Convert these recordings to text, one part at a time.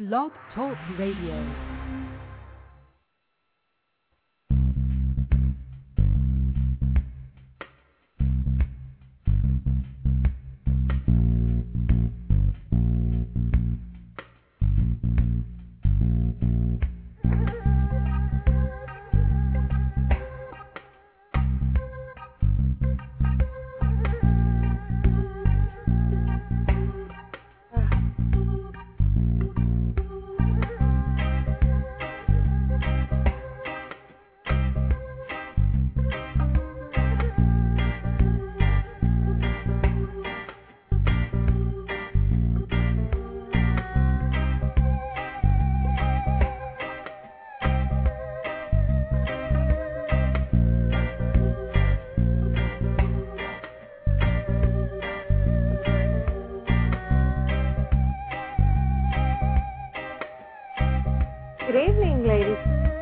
Blog Talk Radio. Good evening, ladies.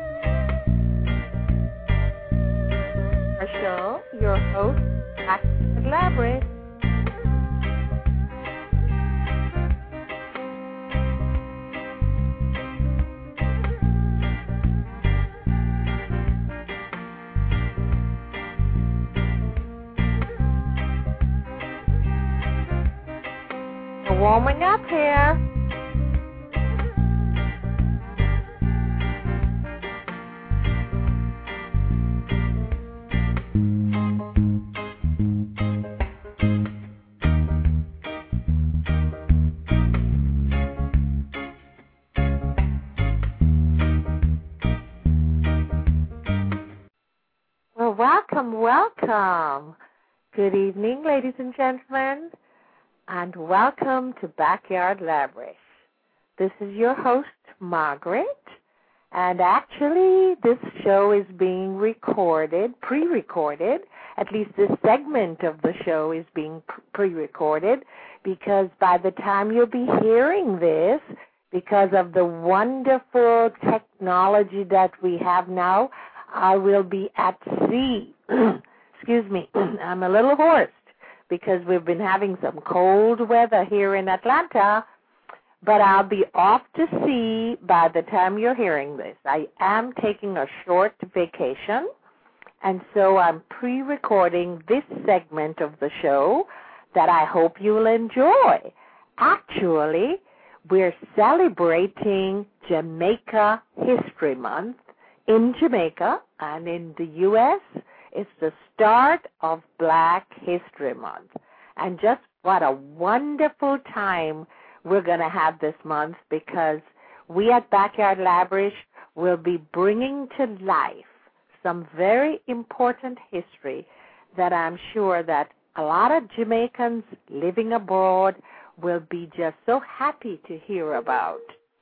Marshall, your host, Active Elaborate. We're warming up here. Welcome. Good evening, ladies and gentlemen, and welcome to Backyard Labrish. This is your host, Margaret, and actually this show is being recorded, pre-recorded. At least this segment of the show is being pre-recorded because by the time you'll be hearing this, because of the wonderful technology that we have now, I will be at sea. Excuse me, I'm a little hoarse because we've been having some cold weather here in Atlanta, but I'll be off to sea by the time you're hearing this. I am taking a short vacation, and so I'm pre-recording this segment of the show that I hope you'll enjoy. Actually, we're celebrating Jamaica History Month in Jamaica, and in the U.S., it's the start of Black History Month. And just what a wonderful time we're going to have this month because we at Backyard Labrish will be bringing to life some very important history that I'm sure that a lot of Jamaicans living abroad will be just so happy to hear about.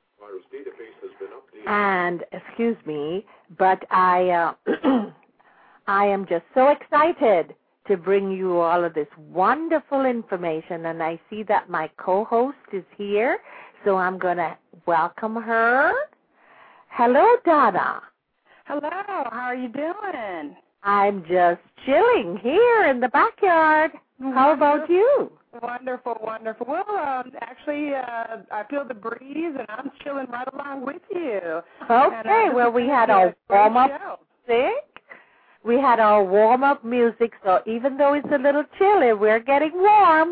And, excuse me, but I am just so excited to bring you all of this wonderful information, and I see that my co-host is here, so I'm going to welcome her. Hello, Donna. Hello, how are you doing? I'm just chilling here in the backyard. How about you? Wonderful, wonderful. Well, actually, I feel the breeze, and I'm chilling right along with you. Okay, and, well, we had our warm-up music. We had our warm-up music, so even though it's a little chilly, we're getting warm.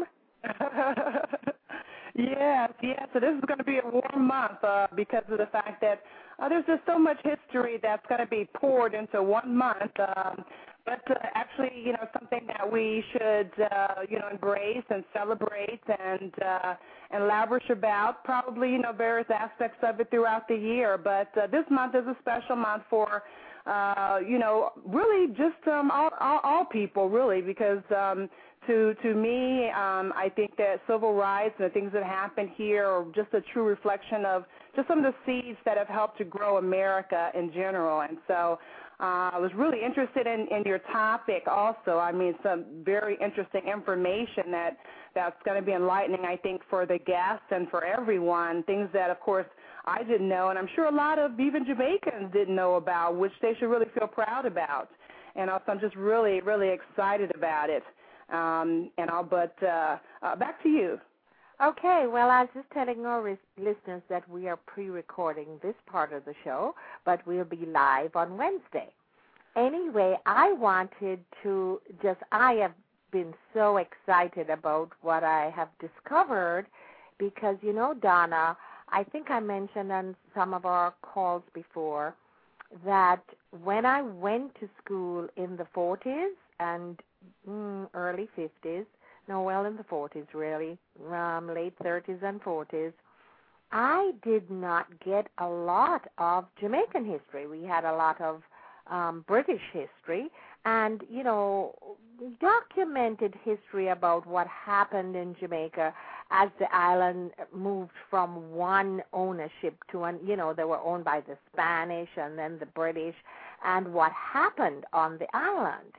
Yes. So this is going to be a warm month because of the fact that there's just so much history that's going to be poured into 1 month. But actually, something that we should, embrace and celebrate and lavish about, probably, various aspects of it throughout the year. But this month is a special month for, really just all people, really, because to me, I think that civil rights and the things that happen here are just a true reflection of just some of the seeds that have helped to grow America in general. And so I was really interested in your topic also. I mean, some very interesting information that's going to be enlightening, I think, for the guests and for everyone, things that, of course, I didn't know, and I'm sure a lot of even Jamaicans didn't know about, which they should really feel proud about. And also I'm just really, really excited about it. Back to you. Okay, well, I was just telling our listeners that we are pre-recording this part of the show, but we'll be live on Wednesday. Anyway, I wanted to I have been so excited about what I have discovered because, you know, Donna, I think I mentioned on some of our calls before that when I went to school in the 40s and early 50s, in the 40s really, late 30s and 40s, I did not get a lot of Jamaican history. We had a lot of British history and, you know, documented history about what happened in Jamaica as the island moved from one ownership to they were owned by the Spanish and then the British, and what happened on the island.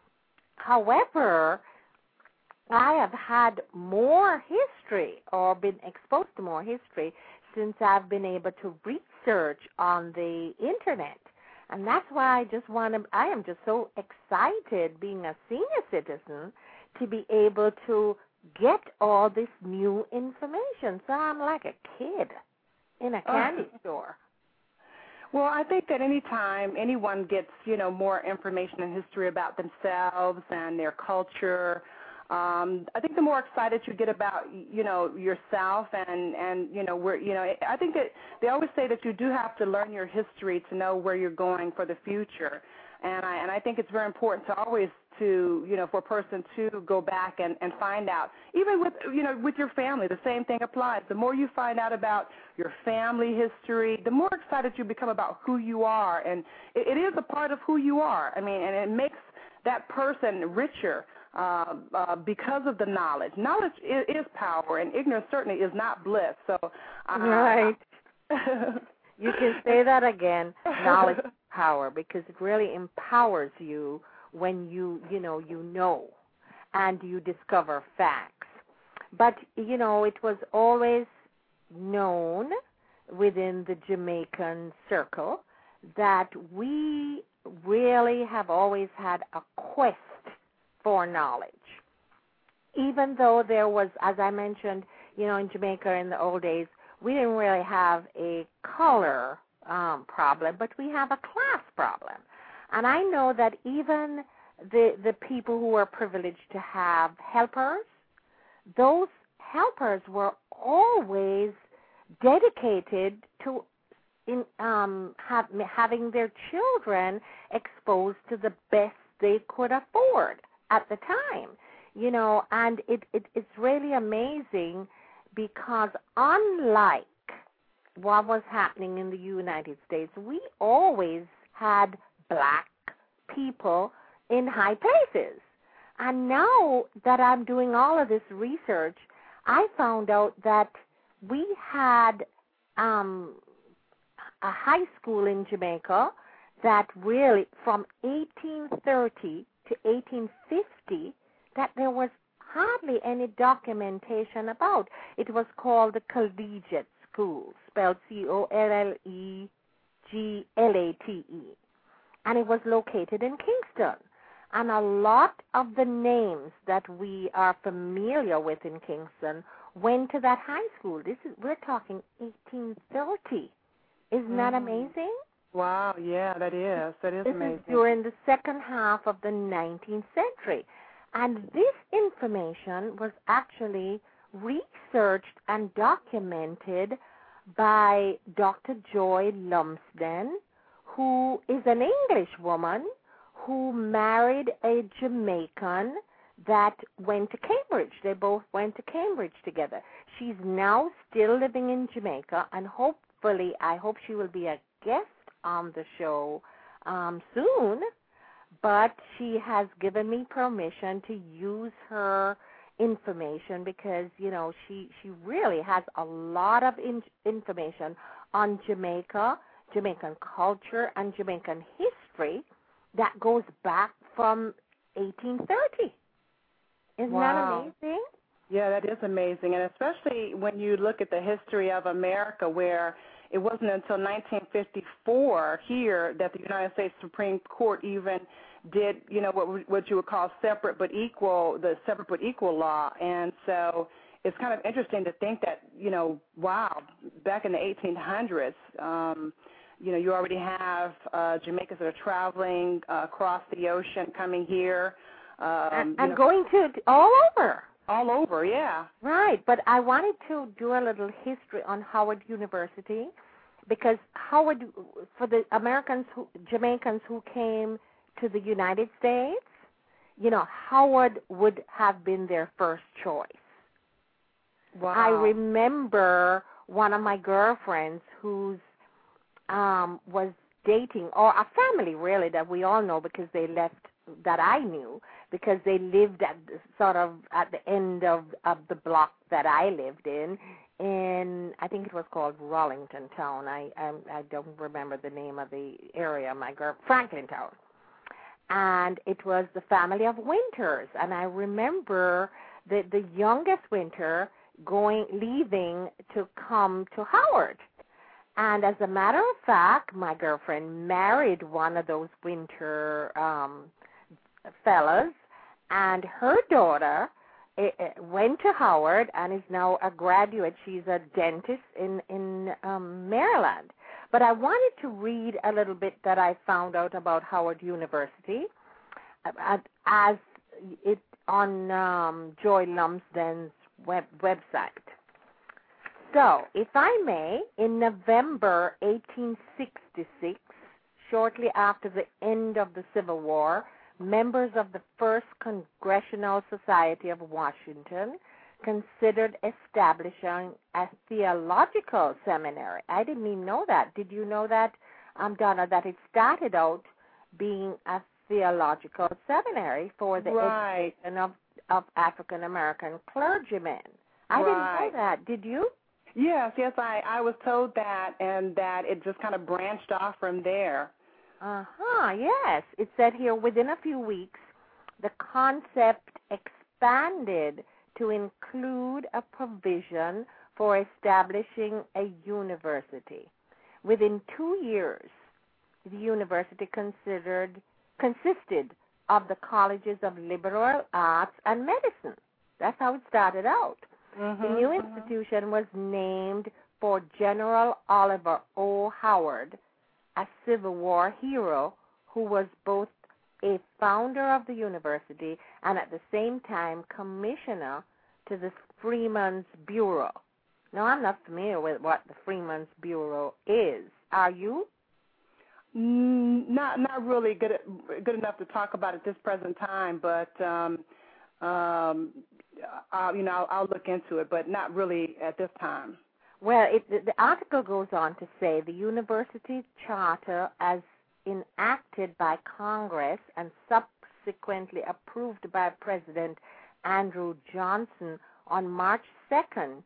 However, I have had more history or been exposed to more history since I've been able to research on the Internet. And that's why I am just so excited being a senior citizen to be able to get all this new information. So I'm like a kid in a candy store. Well, I think that anytime anyone gets, more information and history about themselves and their culture, I think the more excited you get about, yourself and where, I think that they always say that you do have to learn your history to know where you're going for the future. And I think it's very important to always for a person to go back and find out, even with your family, the same thing applies. The more you find out about your family history, the more excited you become about who you are. And it is a part of who you are. I mean, and it makes that person richer. Because of the knowledge. Knowledge is power, and ignorance certainly is not bliss. So, right. You can say that again. Knowledge is power, because it really empowers you when you know, and you discover facts. But it was always known within the Jamaican circle that we really have always had a quest for knowledge. Even though there was, as I mentioned, in Jamaica in the old days, we didn't really have a color problem, but we have a class problem. And I know that even the people who were privileged to have helpers, those helpers were always dedicated to having their children exposed to the best they could afford at the time, and it's really amazing because unlike what was happening in the United States, we always had black people in high places. And now that I'm doing all of this research, I found out that we had a high school in Jamaica that really, from 1830 to 1850, that there was hardly any documentation about. It was called the Collegiate School, spelled Colleglate, and it was located in Kingston. And a lot of the names that we are familiar with in Kingston went to that high school. We're talking 1830. Isn't that amazing? Wow, yeah, that is amazing. This is during the second half of the 19th century. And this information was actually researched and documented by Dr. Joy Lumsden, who is an English woman who married a Jamaican that went to Cambridge. They both went to Cambridge together. She's now still living in Jamaica, and hopefully, I hope she will be a guest on the show soon, but she has given me permission to use her information because, she really has a lot of information on Jamaica, Jamaican culture, and Jamaican history that goes back from 1830. Isn't that amazing? Yeah, that is amazing, and especially when you look at the history of America, where it wasn't until 1954 here that the United States Supreme Court even did, what you would call separate but equal law. And so it's kind of interesting to think that, wow, back in the 1800s, you already have Jamaicans that are traveling across the ocean, coming here. And going to all over. All over, yeah. Right, but I wanted to do a little history on Howard University, because Howard, for the Jamaicans who came to the United States, Howard would have been their first choice. Wow. I remember one of my girlfriends who's was dating, or a family really that we all know because they left, that I knew, because they lived at the end of the block that I lived in I think it was called Rollington Town. I don't remember the name of the area. Franklin Town. And it was the family of Winters, and I remember the youngest Winter leaving to come to Howard. And as a matter of fact, my girlfriend married one of those Winter fellas, and her daughter went to Howard and is now a graduate. She's a dentist in Maryland. But I wanted to read a little bit that I found out about Howard University as it on Joy Lumsden's website. So, if I may, in November 1866, shortly after the end of the Civil War, members of the First Congressional Society of Washington considered establishing a theological seminary. I didn't even know that. Did you know that, Donna, that it started out being a theological seminary for the education of African American clergymen? I didn't know that. Did you? Yes, I was told that, and that it just kind of branched off from there. Yes. It said here, within a few weeks, the concept expanded to include a provision for establishing a university. Within 2 years, the university consisted of the colleges of liberal arts and medicine. That's how it started out. The new institution was named for General Oliver O. Howard, a Civil War hero who was both a founder of the university and at the same time commissioner to the Freeman's Bureau. Now, I'm not familiar with what the Freeman's Bureau is. Are you? Not really good enough to talk about at this present time, but I'll look into it, but not really at this time. Well, the article goes on to say the university charter, as enacted by Congress and subsequently approved by President Andrew Johnson on March 2nd,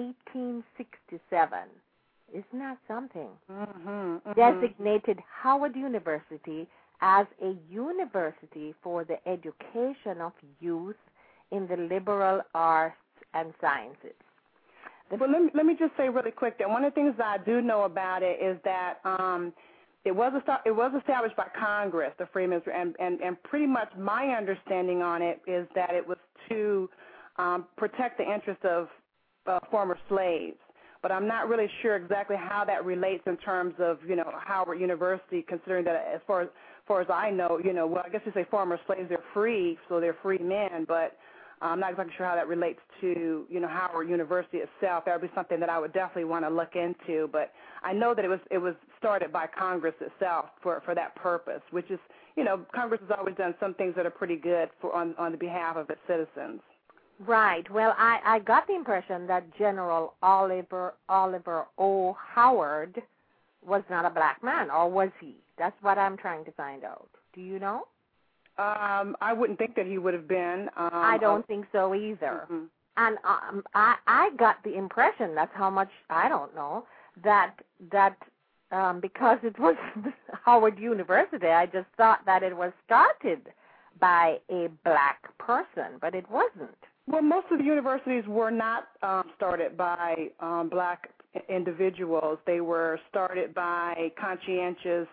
1867. Isn't that something? Designated Howard University as a university for the education of youth in the liberal arts and sciences. Well, let me just say really quick that one of the things that I do know about it is that it was established by Congress, the Freeman's, and pretty much my understanding on it is that it was to protect the interests of former slaves. But I'm not really sure exactly how that relates in terms of, Howard University, considering that as far as I know, well, I guess you say former slaves, they're free, so they're free men, but I'm not exactly sure how that relates to, Howard University itself. That would be something that I would definitely want to look into. But I know that it was started by Congress itself for that purpose, which is, Congress has always done some things that are pretty good on the behalf of its citizens. Right. Well, I got the impression that General Oliver O. Howard was not a black man, or was he? That's what I'm trying to find out. Do you know? I wouldn't think that he would have been. I don't think so either. And I got the impression, that's how much I don't know, that because it was Howard University, I just thought that it was started by a black person, but it wasn't. Well, most of the universities were not started by black individuals. They were started by conscientious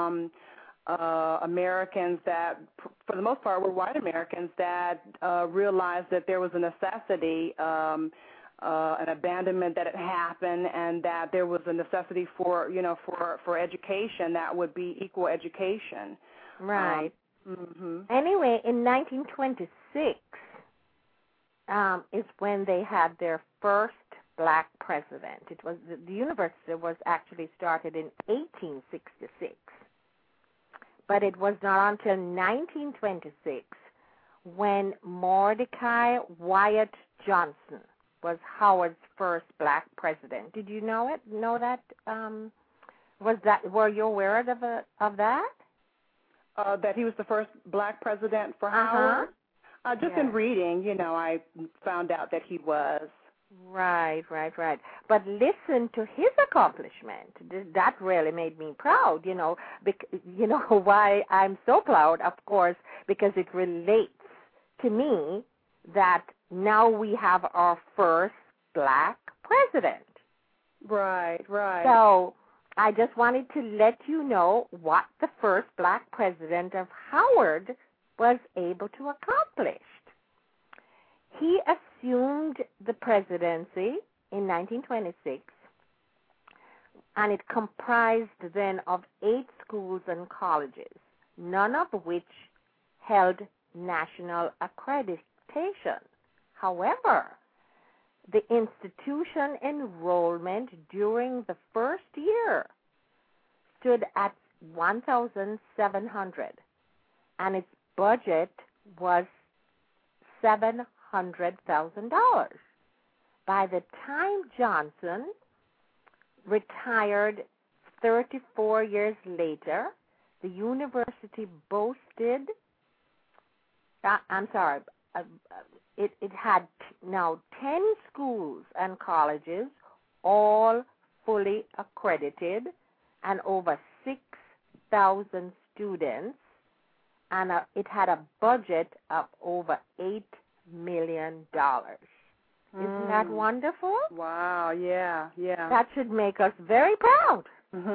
Americans that, for the most part, were white Americans that realized that there was a necessity an abandonment that had happened, and that there was a necessity for for education that would be equal education. Right. Mm-hmm. Anyway, in 1926 is when they had their first black president. It was the university was actually started in 1866, but it was not until 1926 when Mordecai Wyatt Johnson was Howard's first black president. Did you know it? Know that? Were you aware of that? That he was the first black president for Howard? Just in reading, I found out that he was. Right. But listen to his accomplishment. That really made me proud, why I'm so proud, of course, because it relates to me that now we have our first black president. Right. So I just wanted to let you know what the first black president of Howard was able to accomplish. He assumed the presidency in 1926, and it comprised then of 8 schools and colleges, none of which held national accreditation. However, the institution enrollment during the first year stood at 1,700, and its budget was $700,000. By the time Johnson retired 34 years later, the university boasted, it had now 10 schools and colleges, all fully accredited, and over 6,000 students, and it had a budget of over $8 million. Isn't that wonderful? Wow, yeah. That should make us very proud.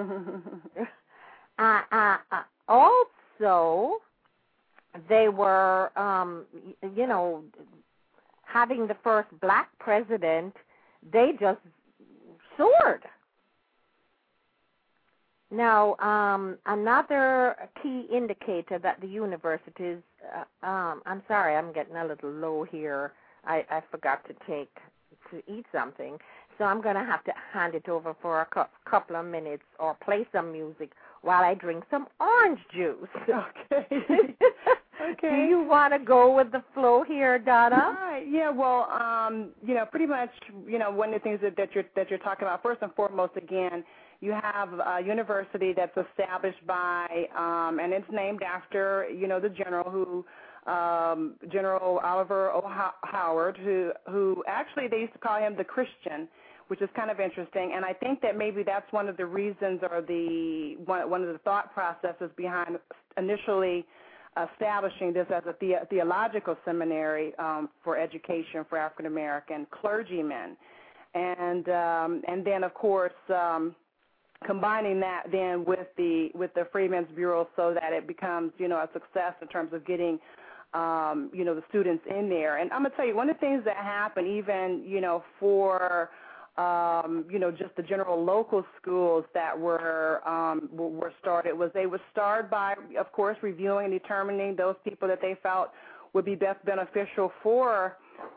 Also, they were, having the first black president, they just soared. Now, another key indicator that the universities, I'm sorry, I'm getting a little low here. I forgot to eat something. So I'm going to have to hand it over for a couple of minutes or play some music while I drink some orange juice. Okay. Do you want to go with the flow here, Donna? Right. Yeah. Well, pretty much, one of the things that you're talking about, first and foremost, again, you have a university that's established by, and it's named after, the general General Oliver O. Howard, who actually they used to call him the Christian, which is kind of interesting. And I think that maybe that's one of the reasons or one of the thought processes behind initially establishing this as a theological seminary for education for African American clergymen, and then of course combining that then with the Freedmen's Bureau so that it becomes a success in terms of getting the students in there. And I'm gonna tell you one of the things that happened even for just the general local schools that were started was they were started by, of course, reviewing and determining those people that they felt would be best beneficial for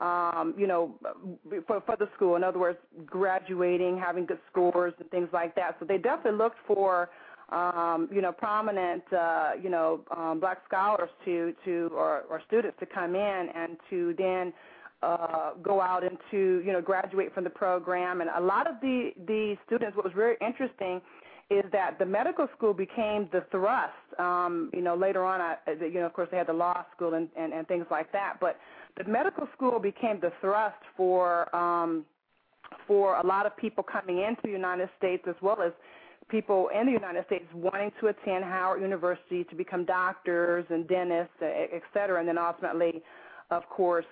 the school. In other words, graduating, having good scores and things like that. So they definitely looked for prominent black scholars or students to come in and to then go out and to graduate from the program. And a lot of the students, what was very interesting is that the medical school became the thrust. Later on, of course, they had the law school and things like that. But the medical school became the thrust for a lot of people coming into the United States, as well as people in the United States wanting to attend Howard University to become doctors and dentists, et cetera, and then ultimately, of course,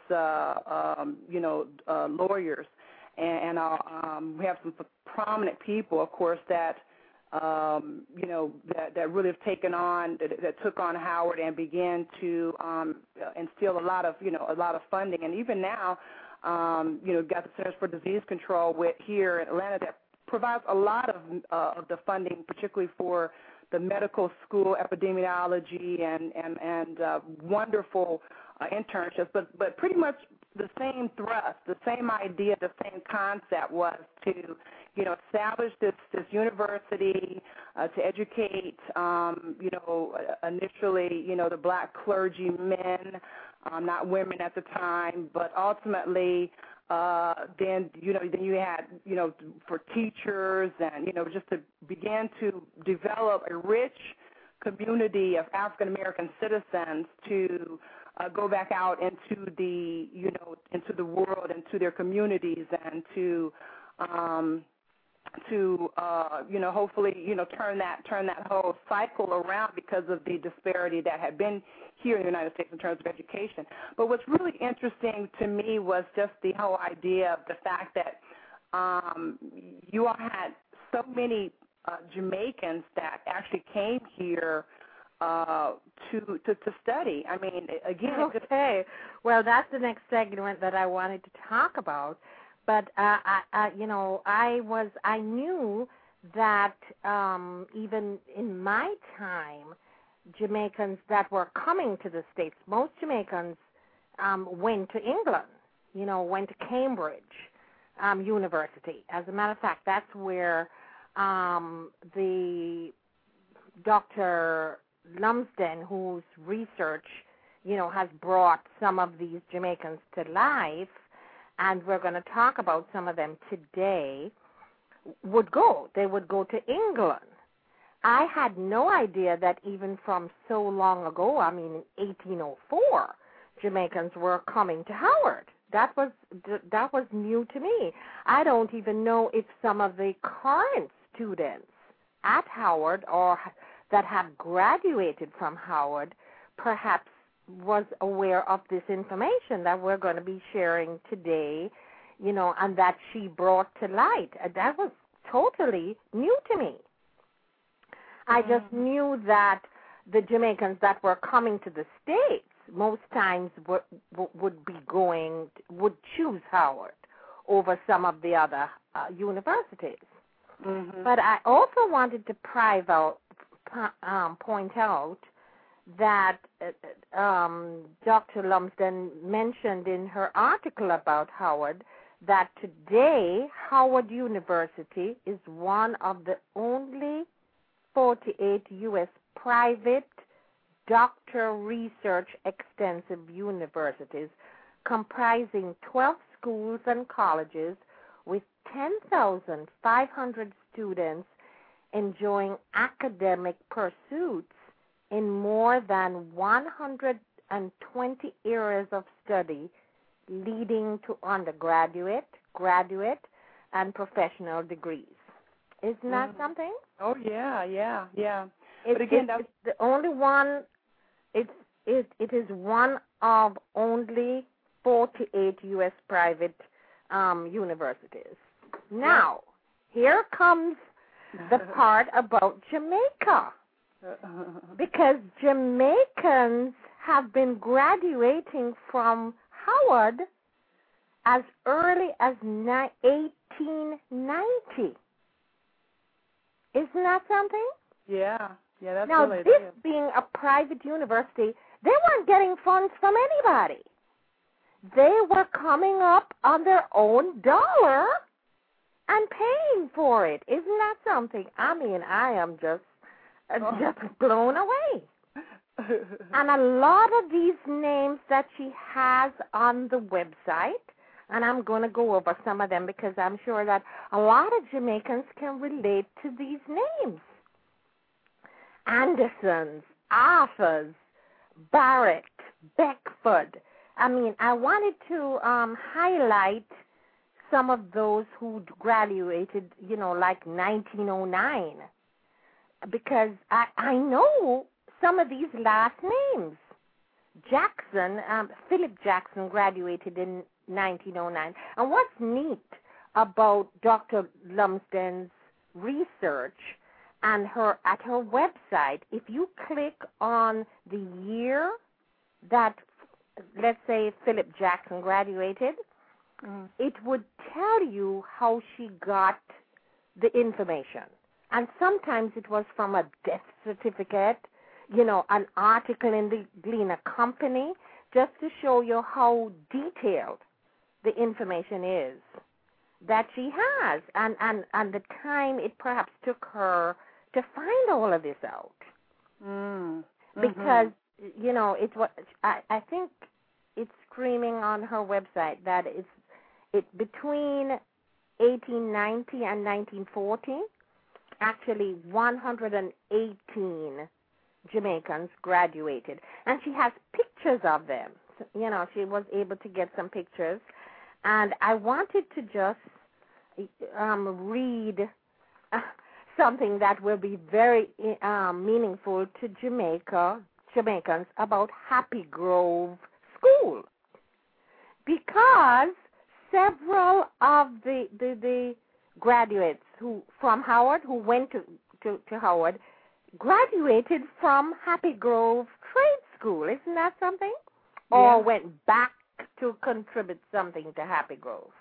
lawyers. And we have some prominent people, of course, that that really have taken on, that took on Howard and began to instill a lot of funding. And even now, got the Centers for Disease Control here in Atlanta that provides a lot of the funding, particularly for the medical school epidemiology and wonderful internships, but pretty much the same thrust, the same idea, the same concept was to, establish this university to educate, initially, the black clergymen, not women at the time, but ultimately, then you had, for teachers and, just to begin to develop a rich community of African American citizens to go back out into the, into the world, into their communities, and to hopefully, turn that whole cycle around because of the disparity that had been here in the United States in terms of education. But what's really interesting to me was just the whole idea of the fact that you all had so many Jamaicans that actually came here to study. I mean, again. Okay. Well, that's the next segment that I wanted to talk about. But I knew that even in my time, Jamaicans that were coming to the States, most Jamaicans went to England, went to Cambridge University. As a matter of fact, that's where the Dr. Lumsden, whose research, has brought some of these Jamaicans to life, and we're going to talk about some of them today, would go. They would go to England. I had no idea that even from so long ago, I mean in 1804, Jamaicans were coming to Howard. That was new to me. I don't even know if some of the current students at Howard or that have graduated from Howard perhaps was aware of this information that we're going to be sharing today, and that she brought to light. That was totally new to me. I just knew that the Jamaicans that were coming to the States most times would choose Howard over some of the other universities. Mm-hmm. But I also wanted to point out that Dr. Lumsden mentioned in her article about Howard that today Howard University is one of the only 48 U.S. private doctor research extensive universities comprising 12 schools and colleges with 10,500 students enjoying academic pursuits in more than 120 areas of study, leading to undergraduate, graduate, and professional degrees. Isn't that something? Oh, yeah. But again, it's the only one. It is one of only 48 U.S. private universities. Now, here comes the part about Jamaica. Because Jamaicans have been graduating from Howard as early as 1890. Isn't that something? Yeah, that's now, really this being a private university, they weren't getting funds from anybody. They were coming up on their own dollar and paying for it. Isn't that something? I mean, I am just blown away. And a lot of these names that she has on the website, and I'm going to go over some of them because I'm sure that a lot of Jamaicans can relate to these names. Andersons, Arthurs, Barrett, Beckford. I mean, I wanted to highlight some of those who graduated, like 1909. Because I know some of these last names. Jackson, Philip Jackson graduated in 1909. And what's neat about Dr. Lumsden's research and at her website, if you click on the year that, let's say, Philip Jackson graduated, it would tell you how she got the information. And sometimes it was from a death certificate, an article in the Gleaner Company, just to show you how detailed the information is that she has, and the time it perhaps took her to find all of this out. Because, it's what I think it's screaming on her website that it's between 1890 and 1940, actually 118 Jamaicans graduated. And she has pictures of them. She was able to get some pictures. And I wanted to just read something that will be very meaningful to Jamaicans about Happy Grove School. Because several of the graduates from Howard who went to Howard graduated from Happy Grove Trade School. Isn't that something? Yeah. Or went back to contribute something to Happy Grove.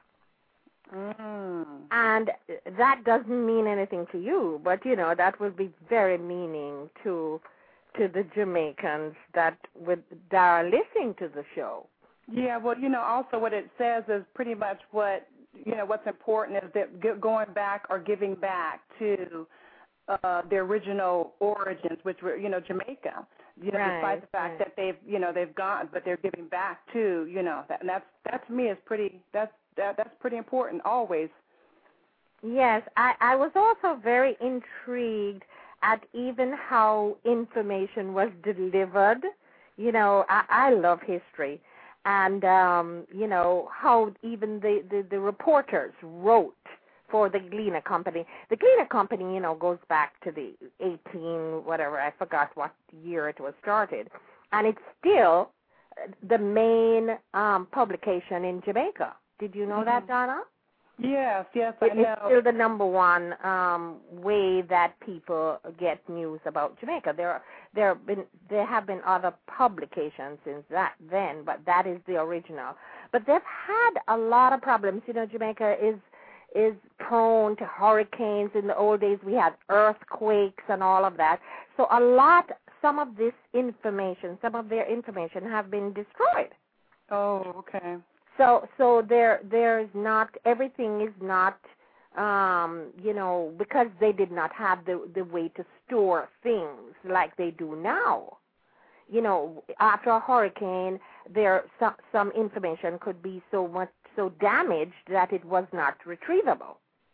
And that doesn't mean anything to you, but, that would be very meaning to the Jamaicans that are listening to the show. Yeah, well, also what it says is pretty much what's important is that going back or giving back to the original origins, which were, Jamaica. Despite the fact that they've gone, but they're giving back to, and that to me is pretty. That's pretty important always. Yes, I was also very intrigued at even how information was delivered. I love history. And, how even the reporters wrote for the Gleaner Company. The Gleaner Company, goes back to the 18, I forgot what year it was started. And it's still the main publication in Jamaica. Did you know that, Donna? Yes, I know. It's still the number one way that people get news about Jamaica. There have been other publications since then, but that is the original. But they've had a lot of problems. Jamaica is prone to hurricanes. In the old days, we had earthquakes and all of that. So some of their information have been destroyed. Oh, okay. So there's not, everything is not, because they did not have the way to store things like they do now. After a hurricane, some information could be so damaged that it was not retrievable.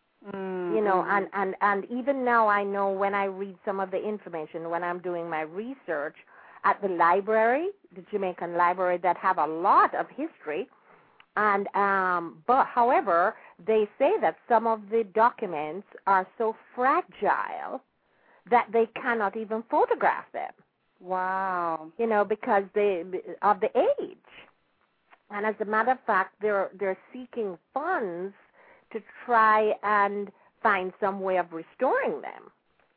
And even now I know when I read some of the information, when I'm doing my research at the library, the Jamaican library that have a lot of history, and but however, they say that some of the documents are so fragile that they cannot even photograph them. Wow. Because of the age. And as a matter of fact, they're seeking funds to try and find some way of restoring them.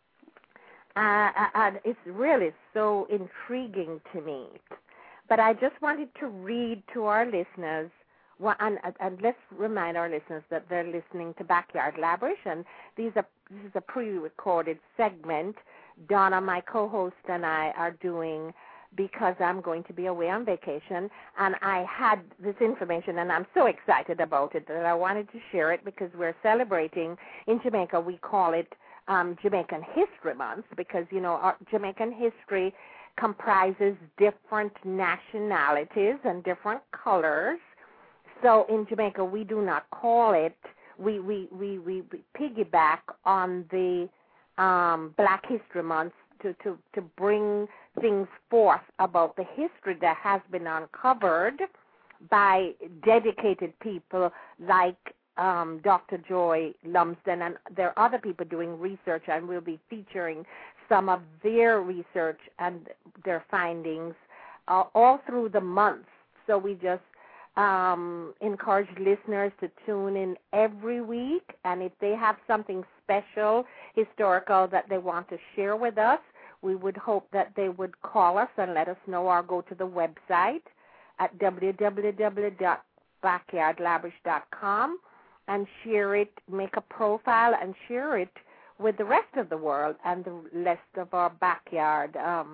And it's really so intriguing to me. But I just wanted to read to our listeners, and let's remind our listeners that they're listening to Backyard Labrish, and this is a pre-recorded segment Donna, my co-host, and I are doing because I'm going to be away on vacation, and I had this information, and I'm so excited about it that I wanted to share it because we're celebrating, in Jamaica, we call it Jamaican History Month because, our Jamaican history comprises different nationalities and different colors. So in Jamaica, we do not call it, we piggyback on the Black History Month to bring things forth about the history that has been uncovered by dedicated people like Dr. Joy Lumsden, and there are other people doing research, and we'll be featuring some of their research and their findings all through the month. So we just encourage listeners to tune in every week, and if they have something special, historical, that they want to share with us, we would hope that they would call us and let us know, or go to the website at www.backyardlabrish.org backyardlavish.com and share it, make a profile and share it with the rest of the world and the rest of our backyard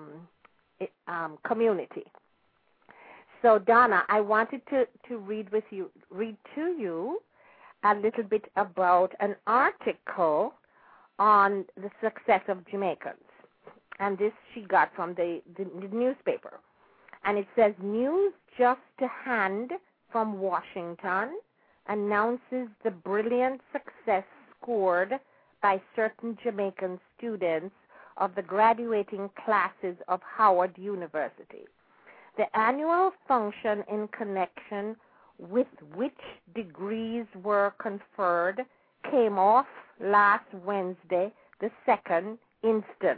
community. So, Donna, I wanted to read to you a little bit about an article on the success of Jamaicans. And this she got from the newspaper. And it says, news just to hand from Washington announces the brilliant success scored by certain Jamaican students of the graduating classes of Howard University. The annual function in connection with which degrees were conferred came off last Wednesday, the 2nd instant.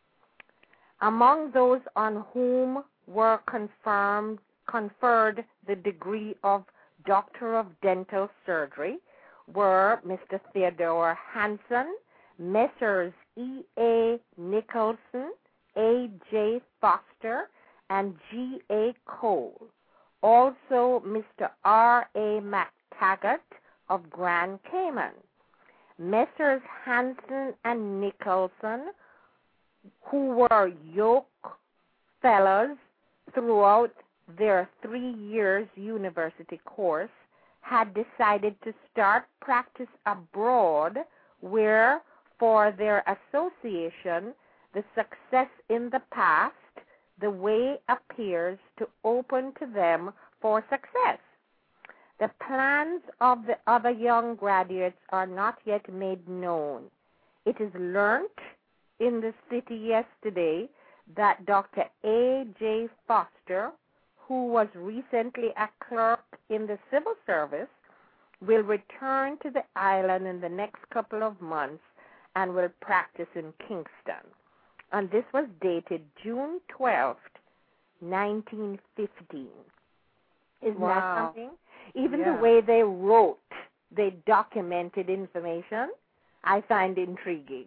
Among those on whom were conferred the degree of Doctor of Dental Surgery were Mr. Theodore Hanson, Messrs. E.A. Nicholson, A.J. Foster, and G.A. Cole. Also, Mr. R.A. McTaggart of Grand Cayman. Messrs. Hanson and Nicholson, who were Yoke Fellows throughout their 3 years university course, had decided to start practice abroad where, for their association, the success in the past, the way appears to open to them for success. The plans of the other young graduates are not yet made known. It is learnt in the city yesterday that Dr. A.J. Foster, who was recently a clerk in the civil service, will return to the island in the next couple of months and will practice in Kingston. And this was dated June 12th, 1915. Isn't that something? Even the way they wrote, they documented information, I find intriguing.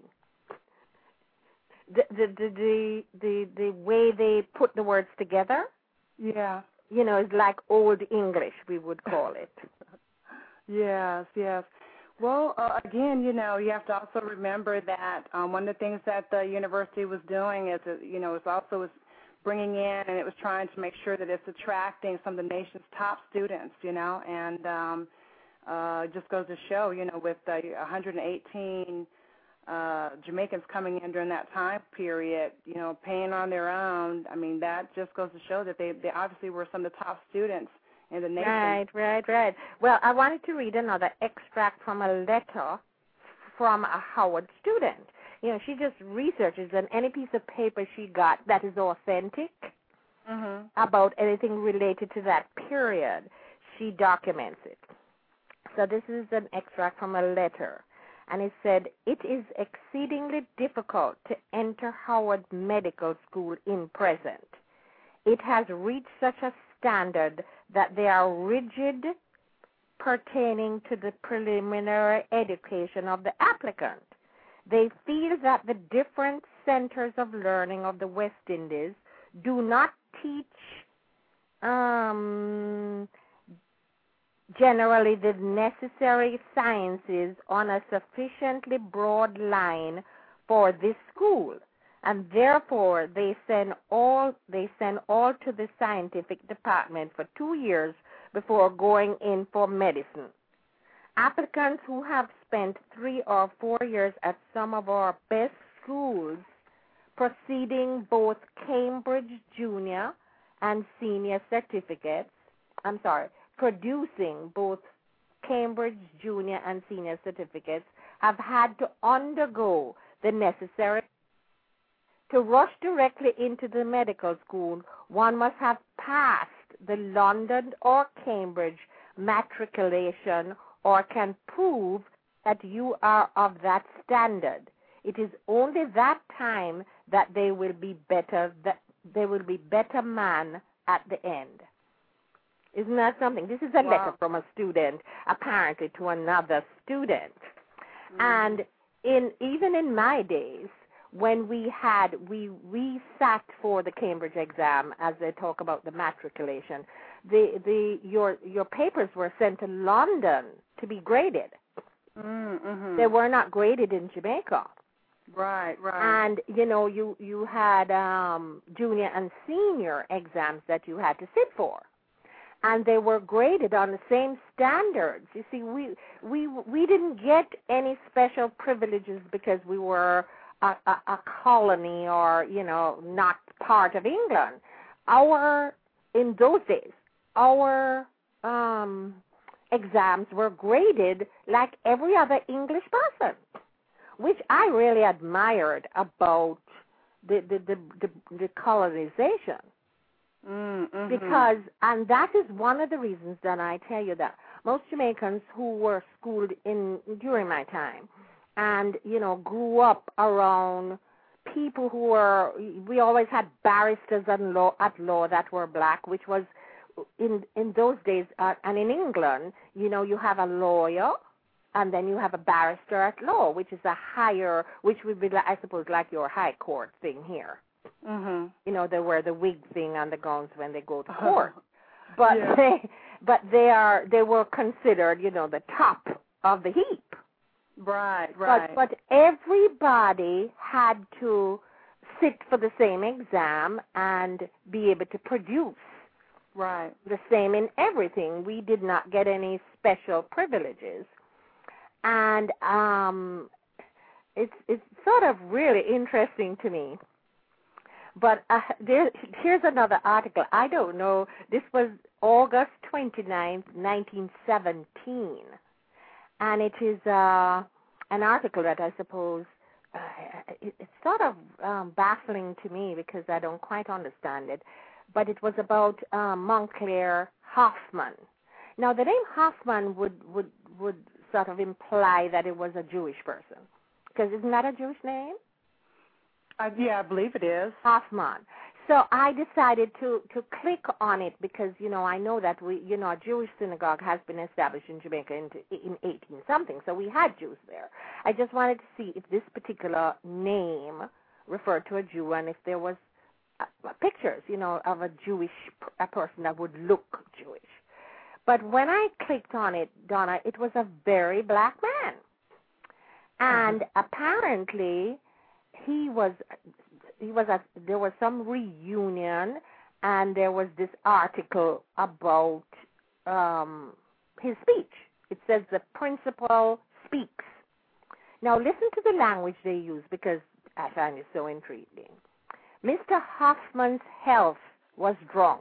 The way they put the words together, is like old English, we would call it. Yes. Well, again, you have to also remember that one of the things that the university was doing is, was bringing in, and it was trying to make sure that it's attracting some of the nation's top students, and it just goes to show, with 118 Jamaicans coming in during that time period, paying on their own. I mean, that just goes to show that they obviously were some of the top students in the nation. Right. Well, I wanted to read another extract from a letter from a Howard student. She just researches, and any piece of paper she got that is authentic about anything related to that period, she documents it. So this is an extract from a letter. And it said, it is exceedingly difficult to enter Howard Medical School in present. It has reached such a standard that they are rigid pertaining to the preliminary education of the applicant. They feel that the different centers of learning of the West Indies do not teach generally the necessary sciences on a sufficiently broad line for this school, and therefore they send all to the scientific department for 2 years before going in for medicine. Applicants who have spent 3 or 4 years at some of our best schools, producing both Cambridge junior and senior certificates, have had to undergo the necessary. To rush directly into the medical school, one must have passed the London or Cambridge matriculation or can prove that you are of that standard. It is only that time that they will be better man at the end. Isn't that something? This is a letter from a student, apparently, to another student. And even in my days, when we sat for the Cambridge exam, as they talk about the matriculation, your papers were sent to London to be graded. Mm-hmm. They were not graded in Jamaica. Right. And you had junior and senior exams that you had to sit for, and they were graded on the same standards. You see, we didn't get any special privileges because we were a colony or not part of England. In those days, our exams were graded like every other English person, which I really admired about the colonization. Mm-hmm. Because, and that is one of the reasons that I tell you that most Jamaicans who were schooled during my time and, grew up around people we always had barristers at law that were black, which was in those days, and in England, you have a lawyer, and then you have a barrister at law, which is a higher, which would be, I suppose, like your high court thing here. Mm-hmm. They wear the wig thing on the gowns when they go to court. But yeah. they were considered, the top of the heap. Right. But everybody had to sit for the same exam and be able to produce the same in everything. We did not get any special privileges. And it's sort of really interesting to me. But here's another article. I don't know. This was August 29th, 1917. And it is an article that I suppose it's sort of baffling to me because I don't quite understand it. But it was about Montclair Hoffman. Now, the name Hoffman would sort of imply that it was a Jewish person, because isn't that a Jewish name? Yeah, I believe it is. Hoffman. So I decided to click on it because, I know that a Jewish synagogue has been established in Jamaica in 18-something, so we had Jews there. I just wanted to see if this particular name referred to a Jew and if there was pictures, of a person that would look Jewish. But when I clicked on it, Donna, it was a very black man. And apparently there was some reunion, and there was this article about his speech. It says the principal speaks. Now listen to the language they use because I find it so intriguing. Mr. Hoffman's health was drunk.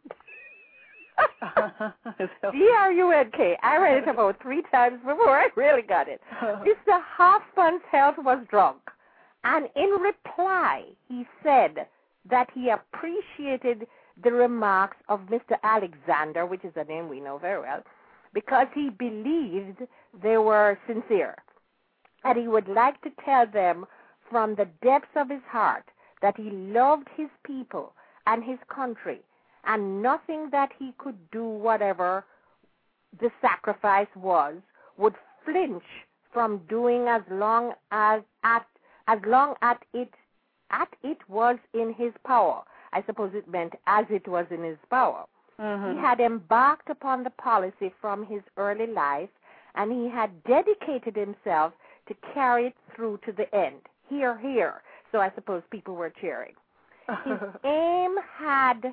D-R-U-N-K. I read it about 3 times before I really got it. Mr. Hoffman's health was drunk. And in reply, he said that he appreciated the remarks of Mr. Alexander, which is a name we know very well, because he believed they were sincere. And he would like to tell them from the depths of his heart that he loved his people and his country, and nothing that he could do, whatever the sacrifice was, would flinch from doing as long as it was in his power. I suppose it meant as it was in his power. He had embarked upon the policy from his early life, and he had dedicated himself to carry it through to the end. Hear, hear. So I suppose people were cheering. His aim had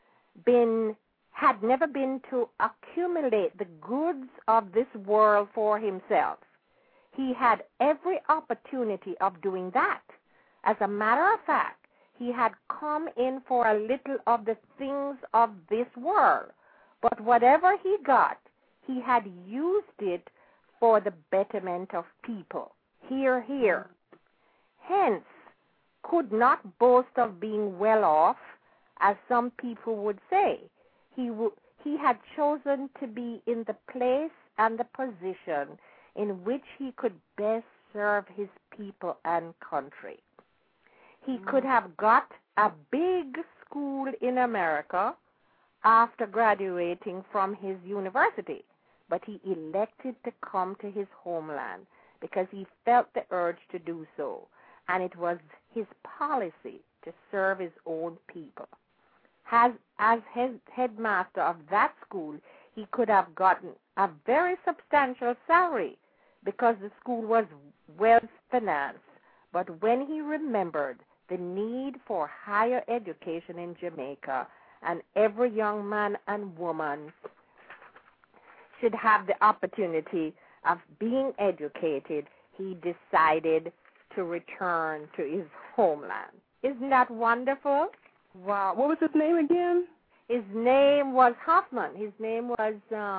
never been to accumulate the goods of this world for himself. He had every opportunity of doing that. As a matter of fact, he had come in for a little of the things of this world. But whatever he got, he had used it for the betterment of people. Hear, hear. Hence, could not boast of being well off, as some people would say. He had chosen to be in the place and the position in which he could best serve his people and country. He could have got a big school in America after graduating from his university, but he elected to come to his homeland because he felt the urge to do so, and it was his policy to serve his own people. as headmaster of that school, he could have gotten a very substantial salary because the school was well financed. But when he remembered the need for higher education in Jamaica, and every young man and woman should have the opportunity of being educated, he decided to return to his homeland. Isn't that wonderful? Wow. What was his name again? His name was Hoffman. His name was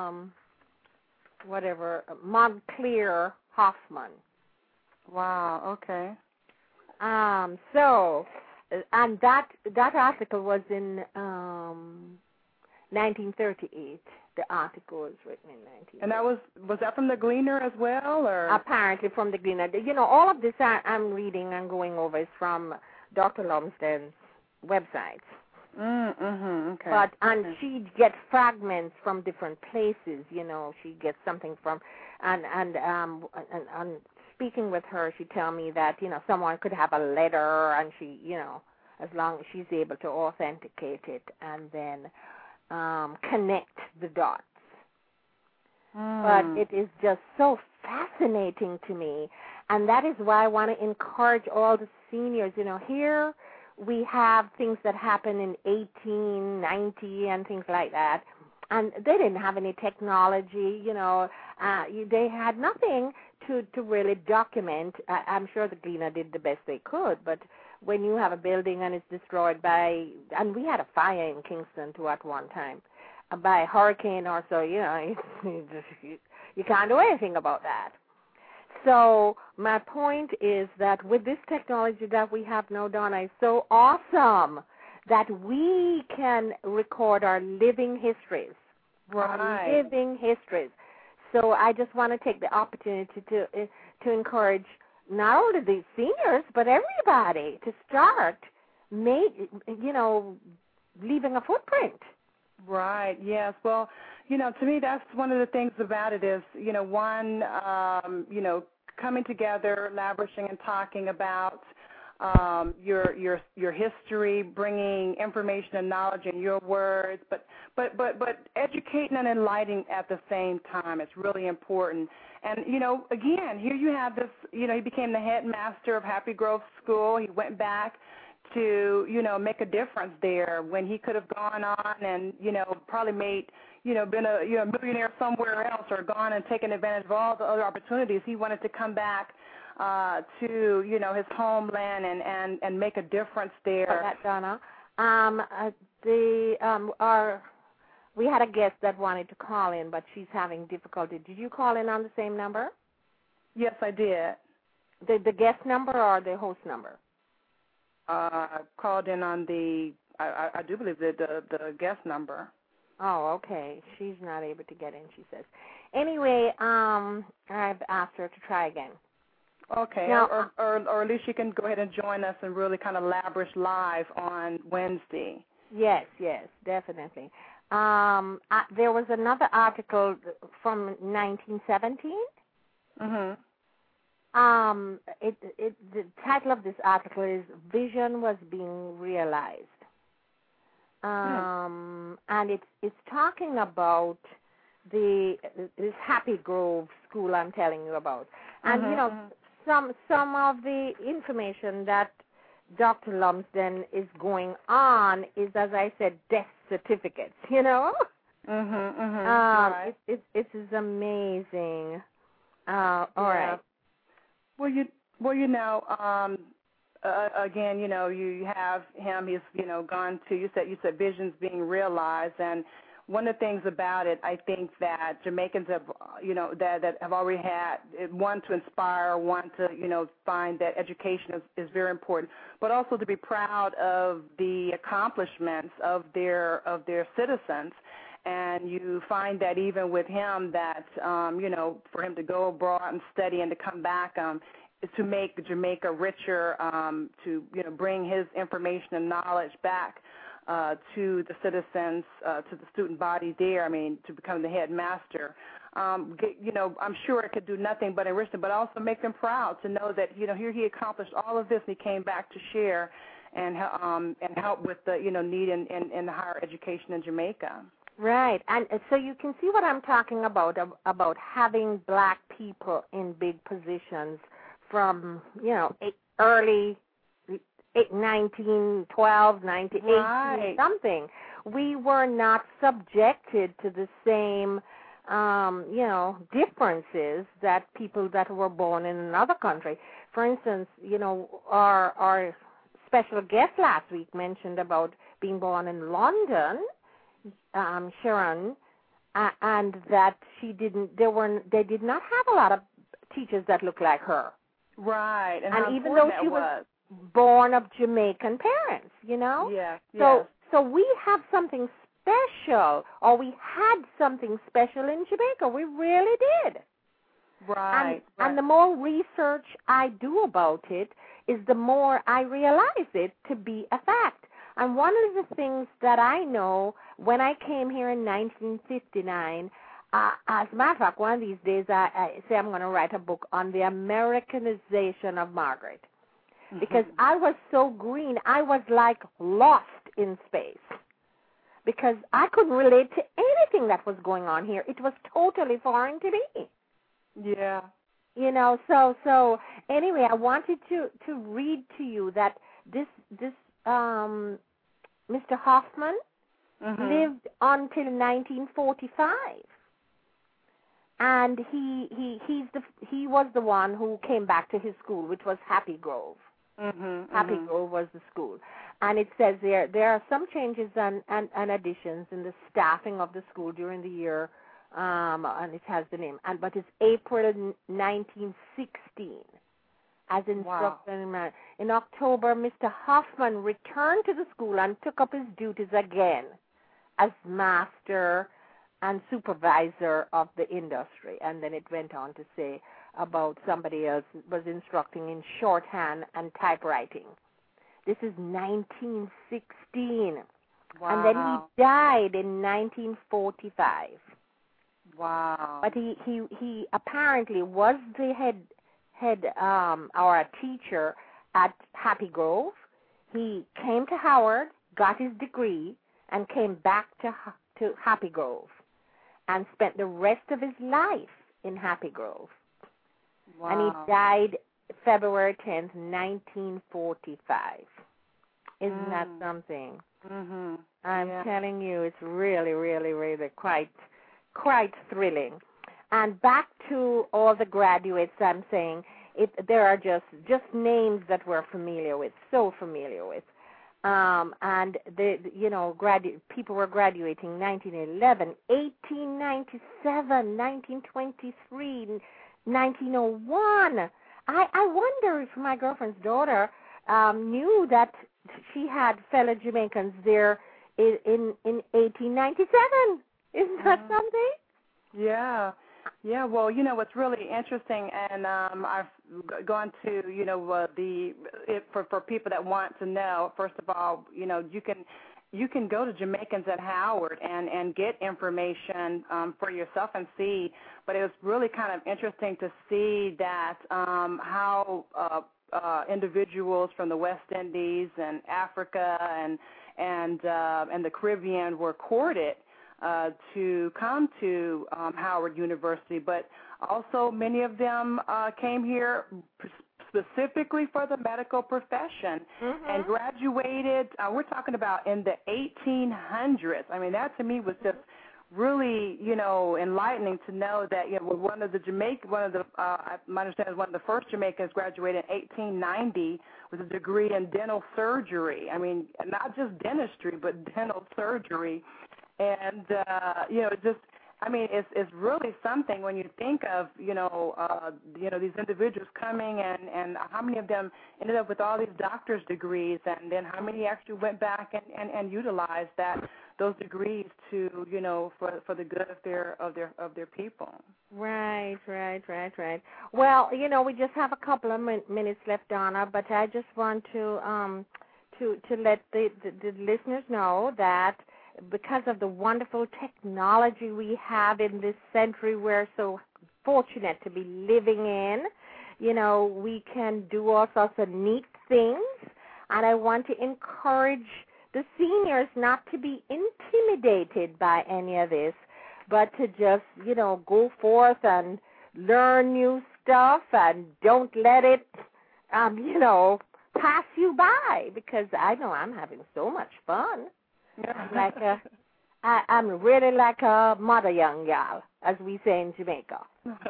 Montclair Hoffman. Wow. Okay. So, and that article was in 1938. The article was written in 1938. And that was that from the Gleaner as well, or? Apparently from the Gleaner. You know, all of this I'm reading and going over is from Dr. Lumsden's website. Okay. But she'd get fragments from different places. You know, she gets something from, and speaking with her, she tell me that someone could have a letter, and she as long as she's able to authenticate it and then connect the dots. But it is just so fascinating to me, and that is why I want to encourage all the seniors. Here we have things that happen in 1890 and things like that, and they didn't have any technology. They had nothing to really document. I'm sure the Gleaner did the best they could, but when you have a building and it's destroyed and we had a fire in Kingston too at one time, by a hurricane or so, you can't do anything about that. So my point is that with this technology that we have now, Donna, is so awesome that we can record our living histories. Right. Our living histories. So I just want to take the opportunity to encourage not only the seniors but everybody to start, leaving a footprint. Right. Yes. Well, to me, that's one of the things about it is, one, coming together, elaborating and talking about your history, bringing information and knowledge in your words, but educating and enlightening at the same time. It's really important. And again, here you have this. He became the headmaster of Happy Grove School. He went back to make a difference there when he could have gone on and probably made been a millionaire somewhere else, or gone and taken advantage of all the other opportunities. He wanted to come back to his homeland and make a difference there. That, Donna. We had a guest that wanted to call in, but she's having difficulty. Did you call in on the same number? Yes, I did. The guest number or the host number? I called in on I do believe the guest number. Oh, okay. She's not able to get in, she says. Anyway, I've asked her to try again. Okay, now, or at least you can go ahead and join us and really kind of Labrish live on Wednesday. Yes, definitely. There was another article from 1917. Mm-hmm. The title of this article is "Vision Was Being Realized," and it's talking about this Happy Grove School I'm telling you about, and some of the information that Dr. Lumsden is going on is, as I said, death certificates. Right. It is amazing. All right. Well, again, you have him. He's, gone to. You said visions being realized, and one of the things about it, I think that Jamaicans have, that have already had one to inspire, one to, find that education is very important, but also to be proud of the accomplishments of their citizens. And you find that even with him that, for him to go abroad and study and to come back, to make Jamaica richer, to, bring his information and knowledge back to the citizens, to the student body there, to become the headmaster. I'm sure it could do nothing but enrich them, but also make them proud to know that, here he accomplished all of this and he came back to share. and help with the need in higher education in Jamaica. Right, and so you can see what I'm talking about having black people in big positions from early 1912, 1918, right. something. We were not subjected to the same differences that people that were born in another country. For instance, our special guest last week mentioned about being born in London, Sharon, and that they did not have a lot of teachers that looked like her. Right, and even though she was born of Jamaican parents, Yeah. So we have something special, or we had something special in Jamaica. We really did. Right. And the more research I do about it, is the more I realize it to be a fact. And one of the things that I know when I came here in 1959, as a matter of fact, one of these days I say I'm going to write a book on the Americanization of Margaret. Because I was so green, I was like lost in space. Because I couldn't relate to anything that was going on here. It was totally foreign to me. Yeah. So anyway, I wanted to read to you that this Mr. Hoffman lived until 1945. And he was the one who came back to his school, which was Happy Grove. Happy Grove was the school. And it says there are some changes and additions in the staffing of the school during the year, and it has the name. But it's April 1916, as instructed. Wow. In October, Mr. Hoffman returned to the school and took up his duties again as master and supervisor of the industry. And then it went on to say about somebody else was instructing in shorthand and typewriting. This is 1916. Wow. And then he died in 1945. Wow. But he apparently was the head or a teacher at Happy Grove. He came to Howard, got his degree, and came back to Happy Grove and spent the rest of his life in Happy Grove. Wow. And he died February 10th, 1945. Isn't that something? I'm telling you, it's really, really, really quite thrilling. And back to all the graduates, I'm saying, there are just names that we're familiar with, so familiar with. And people were graduating 1911, 1897, 1923, 1901. I wonder if my girlfriend's daughter knew that she had fellow Jamaicans there in 1897. Isn't that something? Yeah. Yeah, well, what's really interesting, and I've gone to, for people that want to know, first of all, you can go to Jamaicans at Howard and get information for yourself and see, but it was really kind of interesting to see that how individuals from the West Indies and Africa and the Caribbean were courted to come to Howard University, but also many of them came here specifically for the medical profession and graduated. We're talking about in the 1800s. I mean, that to me was just really, enlightening to know that one of the my understanding is one of the first Jamaicans graduated in 1890 with a degree in dental surgery. I mean, not just dentistry, but dental surgery. And, it's really something when you think of, these individuals coming and how many of them ended up with all these doctor's degrees, and then how many actually went back and utilized those degrees to, for the good of their people. Right. Well, we just have a couple of minutes left, Donna, but I just want to let the listeners know that because of the wonderful technology we have in this century we're so fortunate to be living in, we can do all sorts of neat things. and I want to encourage the seniors not to be intimidated by any of this, but to just, go forth and learn new stuff and don't let it, pass you by, because I know I'm having so much fun. I'm really like a mother young gal, as we say in Jamaica.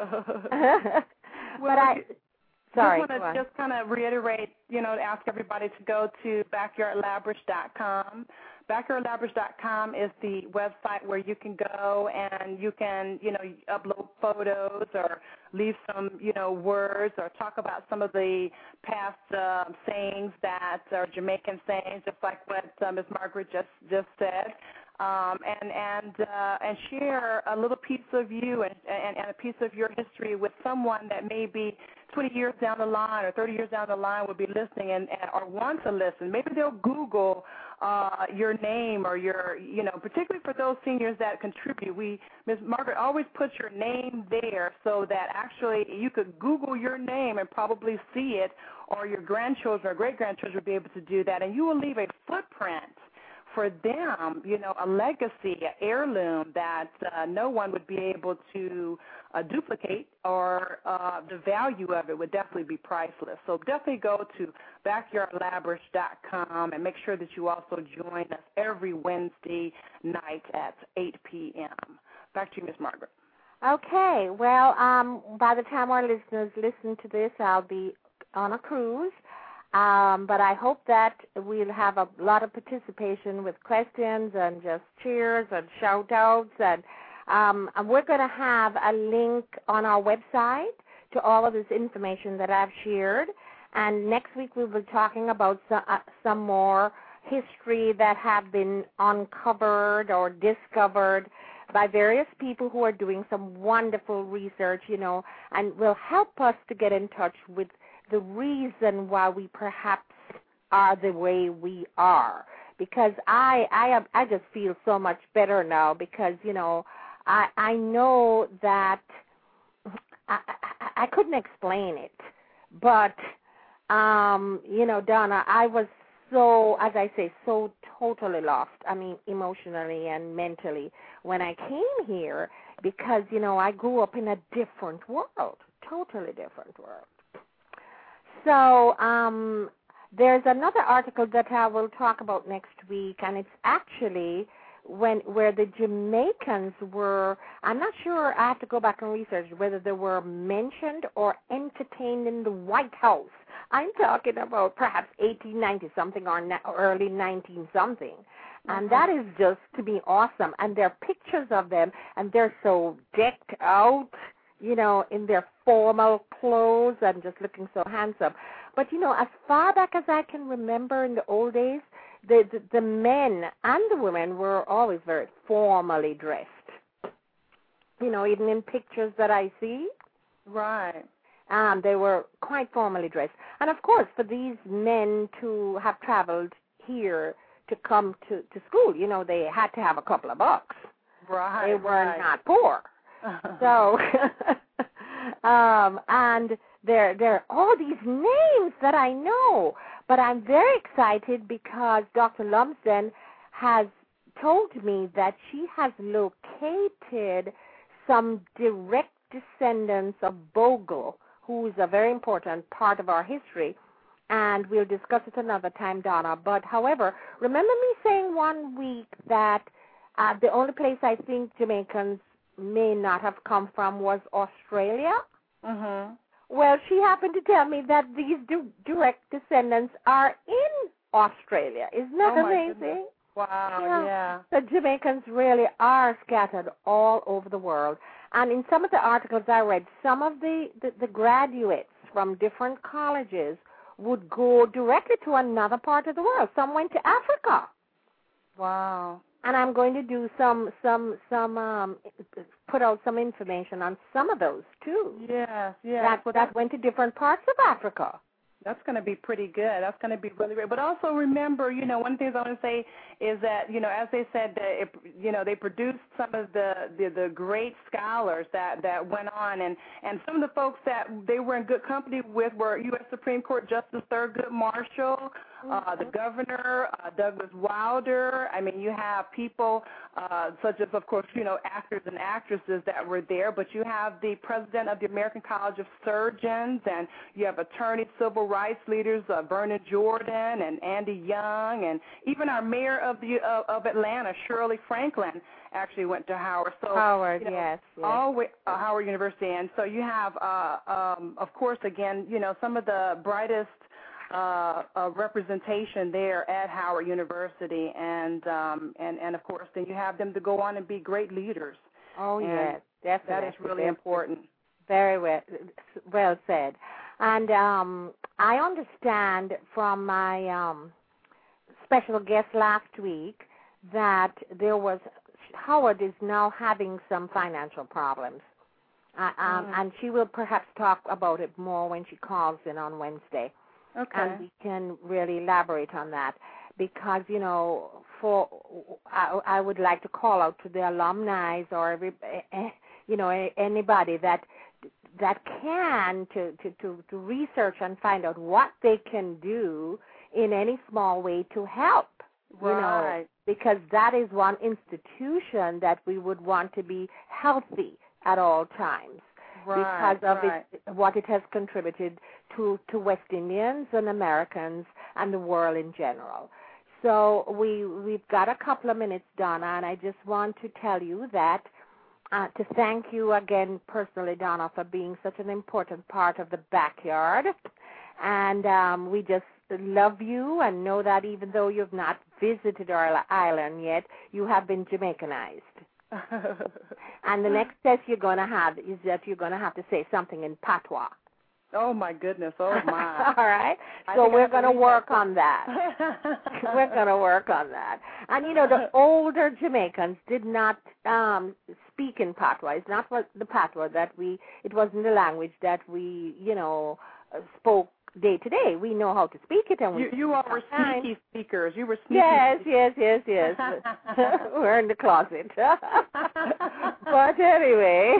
Sorry. I just want to just kind of reiterate, ask everybody to go to backyardlabrish.com. Backyardlabrish.com is the website where you can go and you can, upload photos or leave some, words or talk about some of the past sayings that are Jamaican sayings, just like what Ms. Margaret just said. And share a little piece of you and a piece of your history with someone that may be 20 years down the line or 30 years down the line will be listening or want to listen. Maybe they'll Google your name or your, particularly for those seniors that contribute. Ms. Margaret always puts your name there so that actually you could Google your name and probably see it, or your grandchildren or great-grandchildren will be able to do that, and you will leave a footprint for them, a legacy, an heirloom that no one would be able to duplicate, or the value of it would definitely be priceless. So definitely go to backyardlabrish.com and make sure that you also join us every Wednesday night at 8 p.m. Back to you, Ms. Margaret. Okay. Well, by the time our listeners listen to this, I'll be on a cruise. But I hope that we'll have a lot of participation with questions and just cheers and shout-outs. And we're going to have a link on our website to all of this information that I've shared. And next week we'll be talking about some more history that have been uncovered or discovered by various people who are doing some wonderful research, and will help us to get in touch with the reason why we perhaps are the way we are. Because I just feel so much better now, because, I know that I couldn't explain it. But, Donna, I was so, as I say, so totally lost, emotionally and mentally when I came here, because, I grew up in a different world, totally different world. So there's another article that I will talk about next week, and it's actually where the Jamaicans were, I'm not sure, I have to go back and research whether they were mentioned or entertained in the White House. I'm talking about perhaps 1890-something or early 19-something. And that is just, to me, awesome. And there are pictures of them, and they're so decked out, in their formal clothes and just looking so handsome. But, as far back as I can remember in the old days, the men and the women were always very formally dressed. Even in pictures that I see. Right. They were quite formally dressed. And, of course, for these men to have traveled here to come to school, they had to have a couple of bucks. Right. They were not poor. So, and there are all these names that I know, but I'm very excited because Dr. Lumsden has told me that she has located some direct descendants of Bogle, who is a very important part of our history, and we'll discuss it another time, Donna. But, however, remember me saying one week that the only place I think Jamaicans may not have come from was Australia? Mm-hmm. Well, she happened to tell me that these direct descendants are in Australia. Isn't that amazing? Wow, yeah. The Jamaicans really are scattered all over the world. And in some of the articles I read, some of the graduates from different colleges would go directly to another part of the world. Some went to Africa. Wow. And I'm going to do put out some information on some of those, too. Yes, yes. That went to different parts of Africa. That's going to be pretty good. That's going to be really great. But also remember, one of the things I want to say is that, as they said, they produced some of the great scholars that went on. And some of the folks that they were in good company with were U.S. Supreme Court Justice Thurgood Marshall, the governor, Douglas Wilder. I mean, you have people such as, of course, actors and actresses that were there, but you have the president of the American College of Surgeons, and you have attorneys, civil rights leaders, Vernon Jordan and Andy Young, and even our mayor of Atlanta, Shirley Franklin, actually went to Howard. So Howard, yes. Howard University. And so you have, of course, again, some of the brightest representation there at Howard University, and of course, then you have them to go on and be great leaders. Oh, yes, definitely. That is really important. Very well said. And I understand from my special guest last week that Howard is now having some financial problems. And she will perhaps talk about it more when she calls in on Wednesday. Okay. And we can really elaborate on that because, I would like to call out to the alumni or anybody that can to research and find out what they can do in any small way to help. Right. Because that is one institution that we would want to be healthy at all times. Right, because of what it has contributed to West Indians and Americans and the world in general. So we've got a couple of minutes, Donna, and I just want to tell you that to thank you again personally, Donna, for being such an important part of the backyard. And we just love you and know that even though you've not visited our island yet, you have been Jamaicanized. And the next test you're going to have is that you're going to have to say something in patois. Oh, my goodness. Oh, my. All right. So we're going to work on that. We're going to work on that. And, the older Jamaicans did not speak in patois. It's not the patois it wasn't the language that we, spoke day to day. We know how to speak it. And you all were sneaky speakers. You were sneaky. Yes. We're in the closet. But anyway,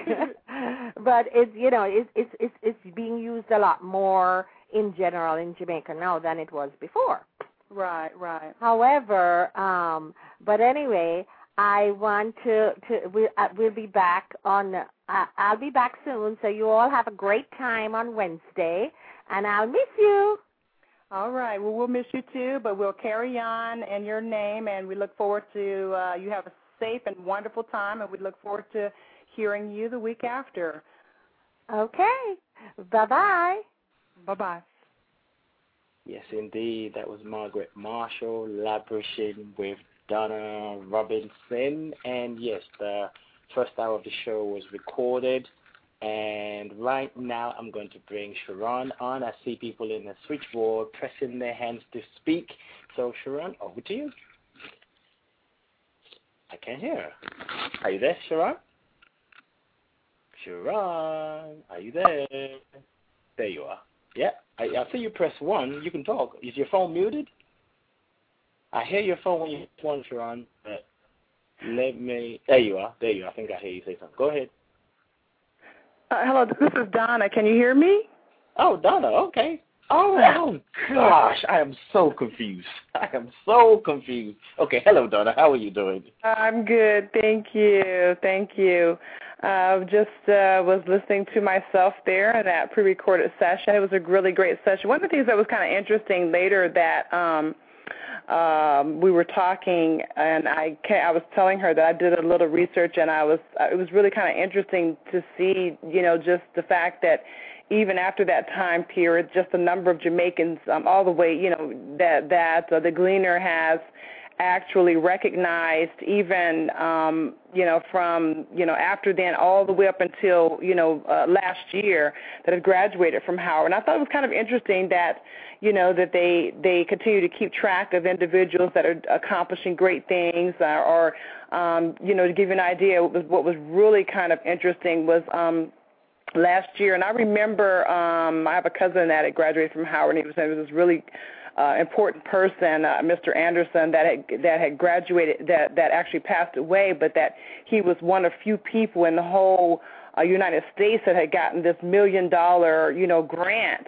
it's being used a lot more in general in Jamaica now than it was before. Right. However, but anyway, I want we'll be back I'll be back soon, so you all have a great time on Wednesday, and I'll miss you. All right. Well, we'll miss you too, but we'll carry on in your name, and we look forward to you have a safe and wonderful time, and we look forward to hearing you the week after. Okay. Bye-bye. Bye-bye. Yes, indeed. That was Margaret Marshall, Labrishing with Donna Robinson. And, yes, the first hour of the show was recorded. And right now I'm going to bring Sharon on. I see people in the switchboard pressing their hands to speak. So, Sharon, over to you. I can't hear her. Are you there, Sharon? Sharon, are you there? There you are. Yeah, I see you press 1. You can talk. Is your phone muted? I hear your phone when you press 1, Sharon. But there you are. I think I hear you say something. Go ahead. Hello, this is Donna. Can you hear me? Oh, Donna, okay. Oh, gosh, I am so confused. Okay, hello, Donna. How are you doing? I'm good. Thank you. Just was listening to myself there in that pre-recorded session. It was a really great session. One of the things that was kind of interesting later that we were talking, and I was telling her that I did a little research, and it was really kind of interesting to see, just the fact that even after that time period, just the number of Jamaicans, all the way, that the Gleaner has actually recognized, even, from, after then all the way up until, last year, that have graduated from Howard. And I thought it was kind of interesting that, that they continue to keep track of individuals that are accomplishing great things, or to give you an idea, what was really kind of interesting was last year, and I remember I have a cousin that had graduated from Howard, and he was this really important person, Mr. Anderson, that had graduated, that actually passed away, but that he was one of few people in the whole United States that had gotten this $1 million, grant.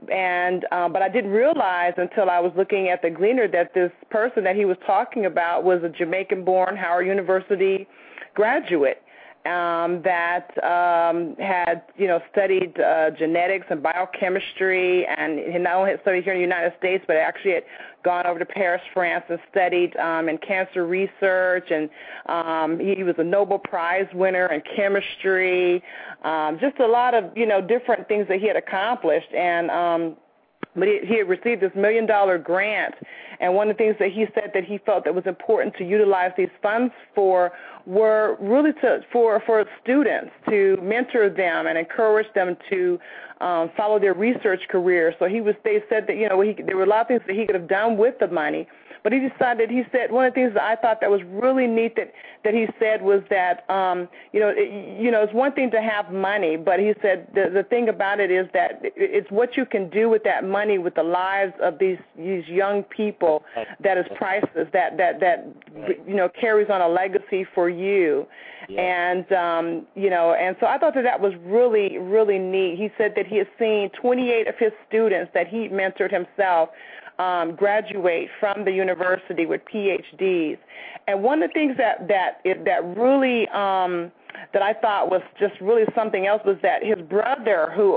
But I didn't realize until I was looking at the Gleaner that this person that he was talking about was a Jamaican-born Howard University graduate that had, studied genetics and biochemistry, and he not only had studied here in the United States, but actually had gone over to Paris, France, and studied in cancer research, and he was a Nobel Prize winner in chemistry, just a lot of, different things that he had accomplished, and but he had received this $1 million grant, and one of the things that he said that he felt that was important to utilize these funds for were really for students, to mentor them and encourage them to follow their research career. So they said that there were a lot of things that he could have done with the money, but he said one of the things that I thought that was really neat that he said was that it's one thing to have money, but he said the thing about it is that it's what you can do with that money, with the lives of these young people, that is priceless, that carries on a legacy for you. Yeah. And so I thought that was really, really neat. He said that he had seen 28 of his students that he mentored himself graduate from the university with PhDs. And one of the things that really that I thought was just really something else was that his brother, who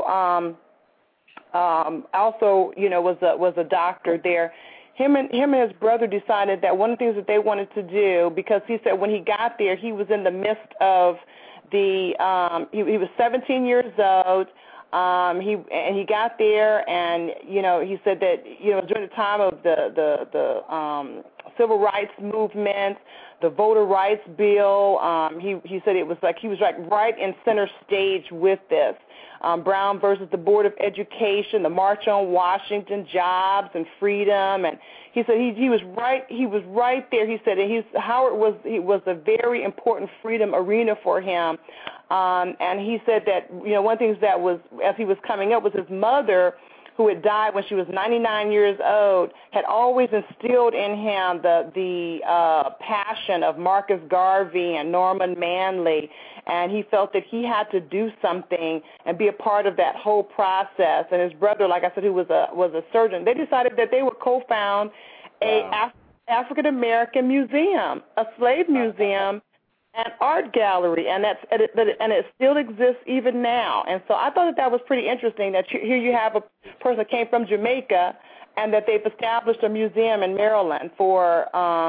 also was a doctor there, him and his brother decided that one of the things that they wanted to do, because he said when he got there, he was in the midst of he was 17 years old. He got there, and he said that during the time of the civil rights movement, the voter rights bill, he said it was like he was right in center stage with this. Brown versus the Board of Education, the March on Washington, jobs and freedom, and he said he was right there. He said Howard was a very important freedom arena for him. And he said that one of the things that was, as he was coming up, was his mother, who had died when she was 99 years old, had always instilled in him the passion of Marcus Garvey and Norman Manley, and he felt that he had to do something and be a part of that whole process. And his brother, like I said, who was a surgeon, they decided that they would co-found a African American museum, a slave museum, an art gallery, and it still exists even now. And so I thought that was pretty interesting, that here you have a person that came from Jamaica, and that they've established a museum in Maryland for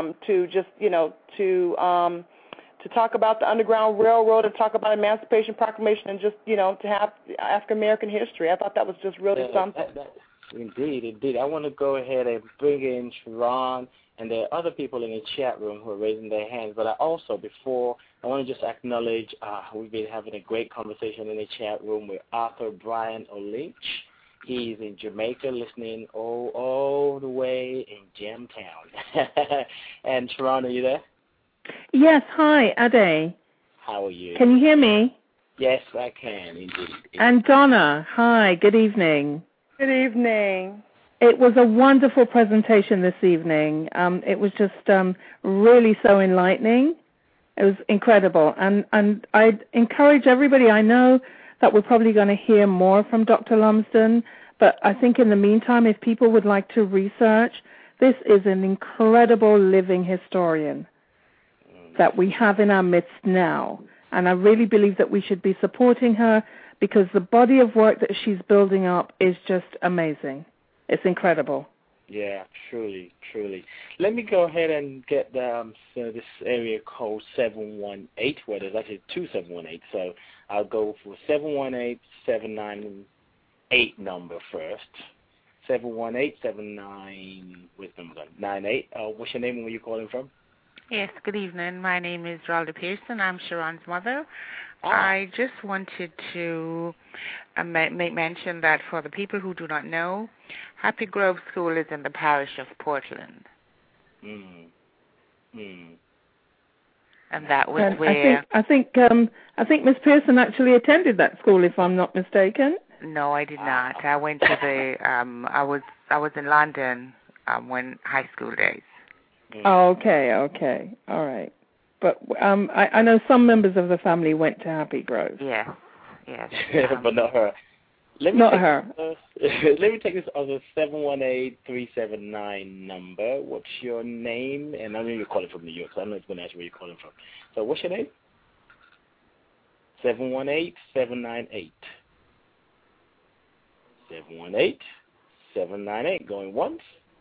to talk about the Underground Railroad and talk about Emancipation Proclamation, and just to have African American history. I thought that was just really something. Indeed. I want to go ahead and bring in Sharon. And there are other people in the chat room who are raising their hands. But I want to just acknowledge we've been having a great conversation in the chat room with Arthur Brian O'Lynch. He's in Jamaica listening all the way in Gemtown. And Sharon, are you there? Yes, hi, Ade. How are you? Can you hear me? Yes, I can, indeed. And Donna, hi, good evening. Good evening. It was a wonderful presentation this evening. It was just really so enlightening. It was incredible. And I'd encourage everybody, I know that we're probably going to hear more from Dr. Lumsden, but I think in the meantime, if people would like to research, this is an incredible living historian that we have in our midst now. And I really believe that we should be supporting her, because the body of work that she's building up is just amazing. It's incredible. Yeah, truly. Let me go ahead and get this area code 718, where there's actually two 718. So I'll go for 718-798 number first. 718-79, with number 98. What's your name and where you calling from? Yes, good evening. My name is Ralda Pearson. I'm Sharon's mother. I just wanted to make mention that for the people who do not know, Happy Grove School is in the parish of Portland. And that was where... I think Miss Pearson actually attended that school, if I'm not mistaken. No, I did not. I went to the... I was in London when high school days. Oh, okay. All right. But I know some members of the family went to Happy Grove. Yes. But not her. Not her. Let me take this other 718-379 number. What's your name? And I know you're calling from New York, so I'm not going to ask where you're calling from. So what's your name? 718-798. 718-798. Going once.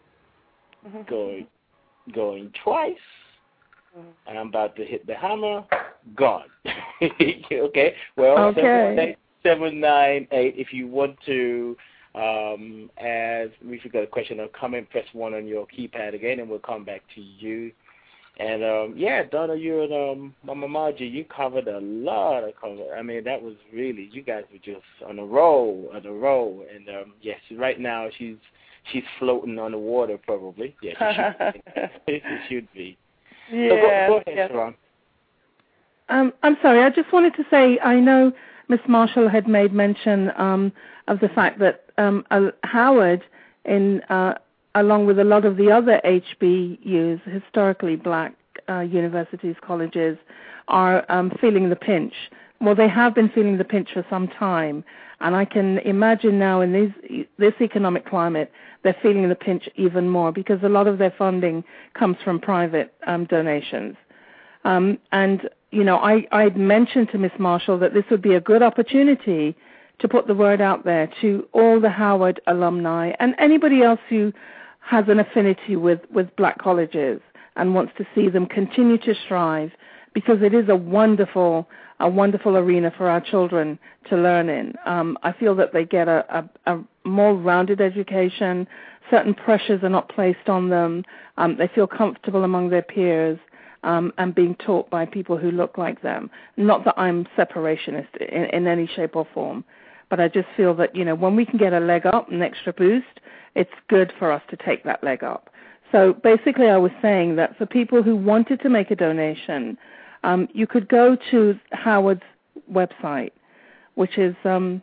Going twice. And I'm about to hit the hammer. Gone. Okay. Well, okay. 798. If you want to, as we forgot a question or comment, press 1 on your keypad again, and we'll come back to you. And yeah, Donna, you and Mama Margie, you covered a lot of cover. I mean, that was really, you guys were just on a roll. And yes, right now she's floating on the water probably. Yeah, she should be. Yeah. So go ahead, Sharon. I'm sorry. I just wanted to say, I know Miss Marshall had made mention of the fact that Howard, along with a lot of the other HBUs, historically black universities, colleges, are feeling the pinch. Well, they have been feeling the pinch for some time, and I can imagine now in this economic climate, they're feeling the pinch even more because a lot of their funding comes from private donations. And, you know, I'd mentioned to Miss Marshall that this would be a good opportunity to put the word out there to all the Howard alumni and anybody else who has an affinity with black colleges and wants to see them continue to strive, because it is a wonderful arena for our children to learn in. I feel that they get a more rounded education. Certain pressures are not placed on them. They feel comfortable among their peers and being taught by people who look like them. Not that I'm separationist in any shape or form, but I just feel that, you know, when we can get a leg up, an extra boost, it's good for us to take that leg up. So basically I was saying that for people who wanted to make a donation, you could go to Howard's website, which is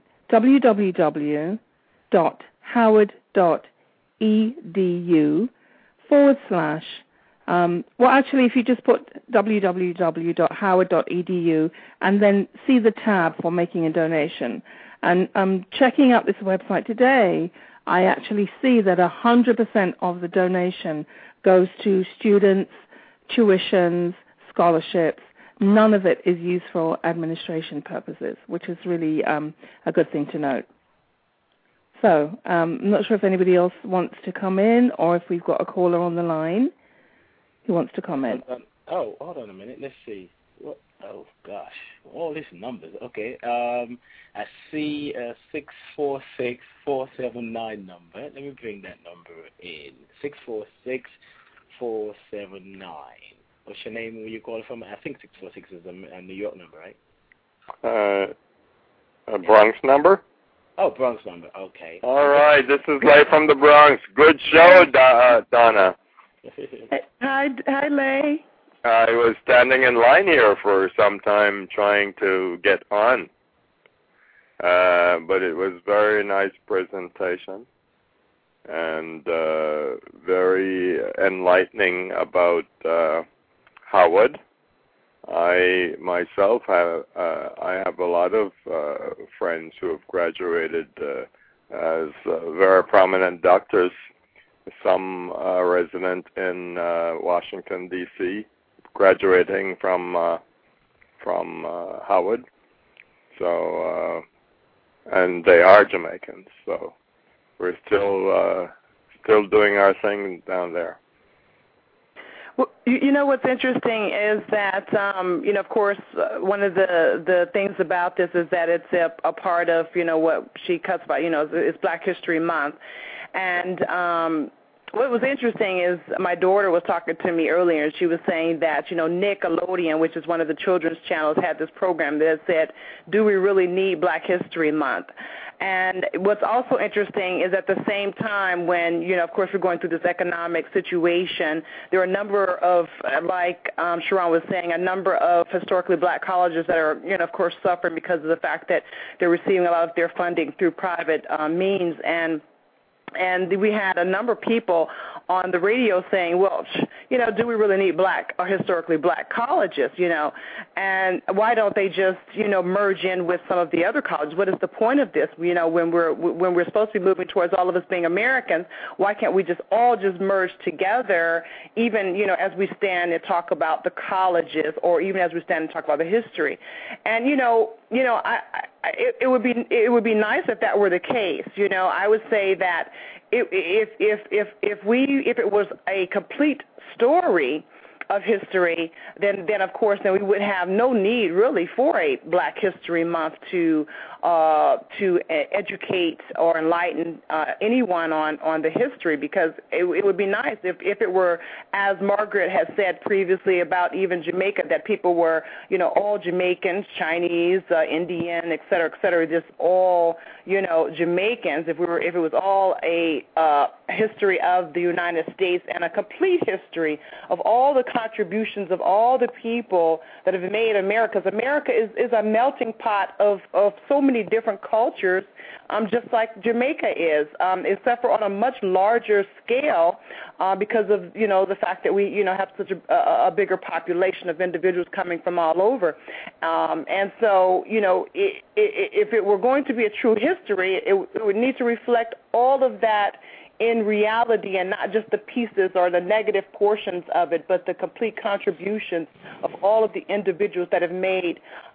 www.howard.edu / well, actually, if you just put www.howard.edu and then see the tab for making a donation. And checking out this website today, I actually see that 100% of the donation goes to students, tuitions, scholarships. None of it is used for administration purposes, which is really a good thing to note. So I'm not sure if anybody else wants to come in or if we've got a caller on the line who wants to comment. Oh, hold on a minute. Let's see. What? Oh, gosh. All these numbers. Okay. I see a 646-479 number. Let me bring that number in. 646-479. What's your name? Where you calling from? I think 646 is a New York number, right? A Bronx number? Oh, Bronx number. Okay. All right. This is Lay from the Bronx. Good show, Donna. Hi, Lay. I was standing in line here for some time trying to get on, but it was very nice presentation and very enlightening about Howard. I myself have I have a lot of friends who have graduated as very prominent doctors. Some resident in Washington D.C. graduating from Howard. So and they are Jamaicans. So we're still doing our thing down there. Well, you know what's interesting is that, you know, of course, one of the things about this is that it's a part of, you know, what she cuts about, you know, it's Black History Month. And what was interesting is my daughter was talking to me earlier, and she was saying that, you know, Nickelodeon, which is one of the children's channels, had this program that said, do we really need Black History Month? And what's also interesting is at the same time when, you know, of course, we're going through this economic situation, there are a number of, like Sharon was saying, a number of historically black colleges that are, you know, of course, suffering because of the fact that they're receiving a lot of their funding through private means. And we had a number of people on the radio saying, well, do we really need black or historically black colleges, and why don't they just, merge in with some of the other colleges? What is the point of this? When we're supposed to be moving towards all of us being Americans, why can't we just all merge together, even, as we stand and talk about the colleges, or even as we stand and talk about the history? And, it would be nice if that were the case. I would say that if it was a complete story of history, then of course we would have no need really for a Black History Month to educate or enlighten anyone on the history, because it would be nice if it were, as Margaret has said previously about even Jamaica, that people were all Jamaicans, Chinese, Indian, et cetera, just all Jamaicans. If it was all a history of the United States and a complete history of all the contributions of all the people that have made America. Because America is a melting pot of so many different cultures, just like Jamaica is, except for on a much larger scale because of the fact that we have such a bigger population of individuals coming from all over, and so if it were going to be a true history, it would need to reflect all of that in reality, and not just the pieces or the negative portions of it, but the complete contributions of all of the individuals that have made,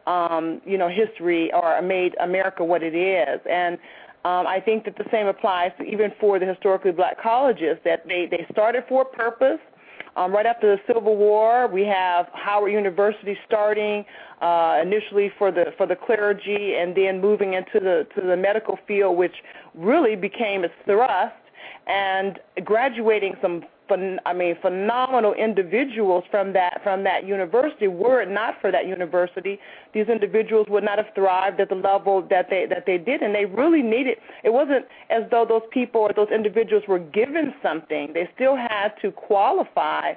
history or made America what it is. And I think that the same applies even for the historically black colleges, that they started for a purpose. Right after the Civil War, we have Howard University starting initially for the clergy, and then moving into the medical field, which really became its thrust, and graduating some phenomenal individuals from that university. Were it not for that university, these individuals would not have thrived at the level that they did, and they really needed. It wasn't as though those people or those individuals were given something. They still had to qualify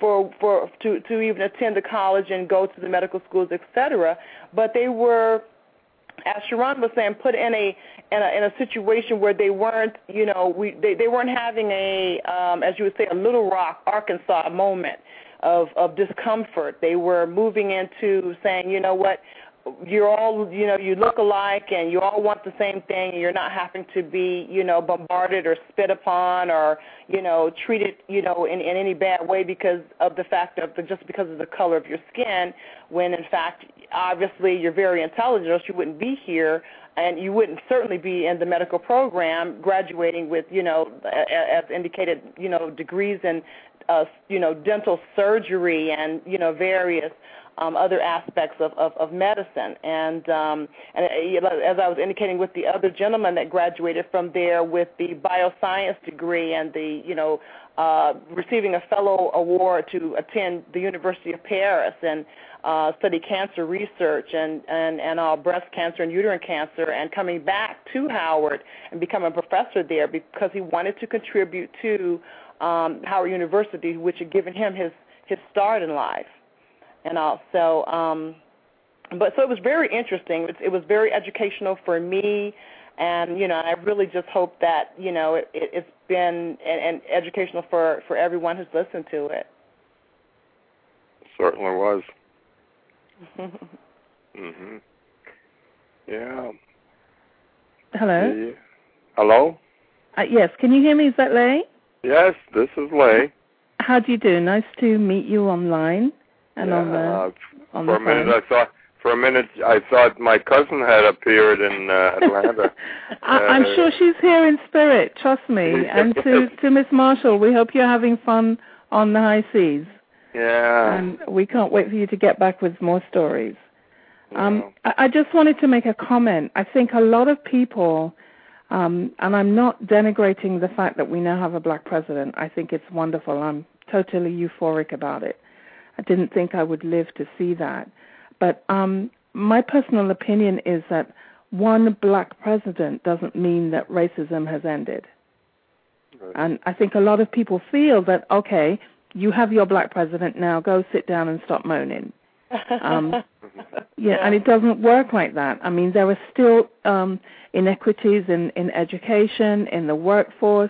to even attend the college and go to the medical schools, etc. But they were, as Sharon was saying, put in a situation where they weren't, they weren't having as you would say, a Little Rock, Arkansas moment of discomfort. They were moving into saying, you know what, you're all, you look alike, and you all want the same thing, and you're not having to be, bombarded or spit upon or, treated, in any bad way because of the fact of just because of the color of your skin, when in fact, obviously, you're very intelligent, or else you wouldn't be here, and you wouldn't certainly be in the medical program, graduating with, as indicated, degrees in, dental surgery and, various other aspects of medicine. And as I was indicating with the other gentleman that graduated from there with the bioscience degree and the, receiving a fellow award to attend the University of Paris and study cancer research and breast cancer and uterine cancer, and coming back to Howard and becoming a professor there because he wanted to contribute to Howard University, which had given him his start in life. And also, so it was very interesting. It was very educational for me, and I really just hope that it's been and educational for everyone who's listened to it. Certainly was. Mhm. Yeah. Hello. Hello. Yes. Can you hear me? Is that Leigh? Yes, this is Leigh. How do you do? Nice to meet you online. And on for a minute I thought my cousin had appeared in Atlanta. I'm sure she's here in spirit, trust me. And to Miss Marshall, we hope you're having fun on the high seas. Yeah. And we can't wait for you to get back with more stories. I just wanted to make a comment. I think a lot of people, and I'm not denigrating the fact that we now have a black president. I think it's wonderful. I'm totally euphoric about it. I didn't think I would live to see that. But my personal opinion is that one black president doesn't mean that racism has ended. Right. And I think a lot of people feel that, okay, you have your black president now, go sit down and stop moaning. And it doesn't work like that. I mean, there are still inequities in education, in the workforce,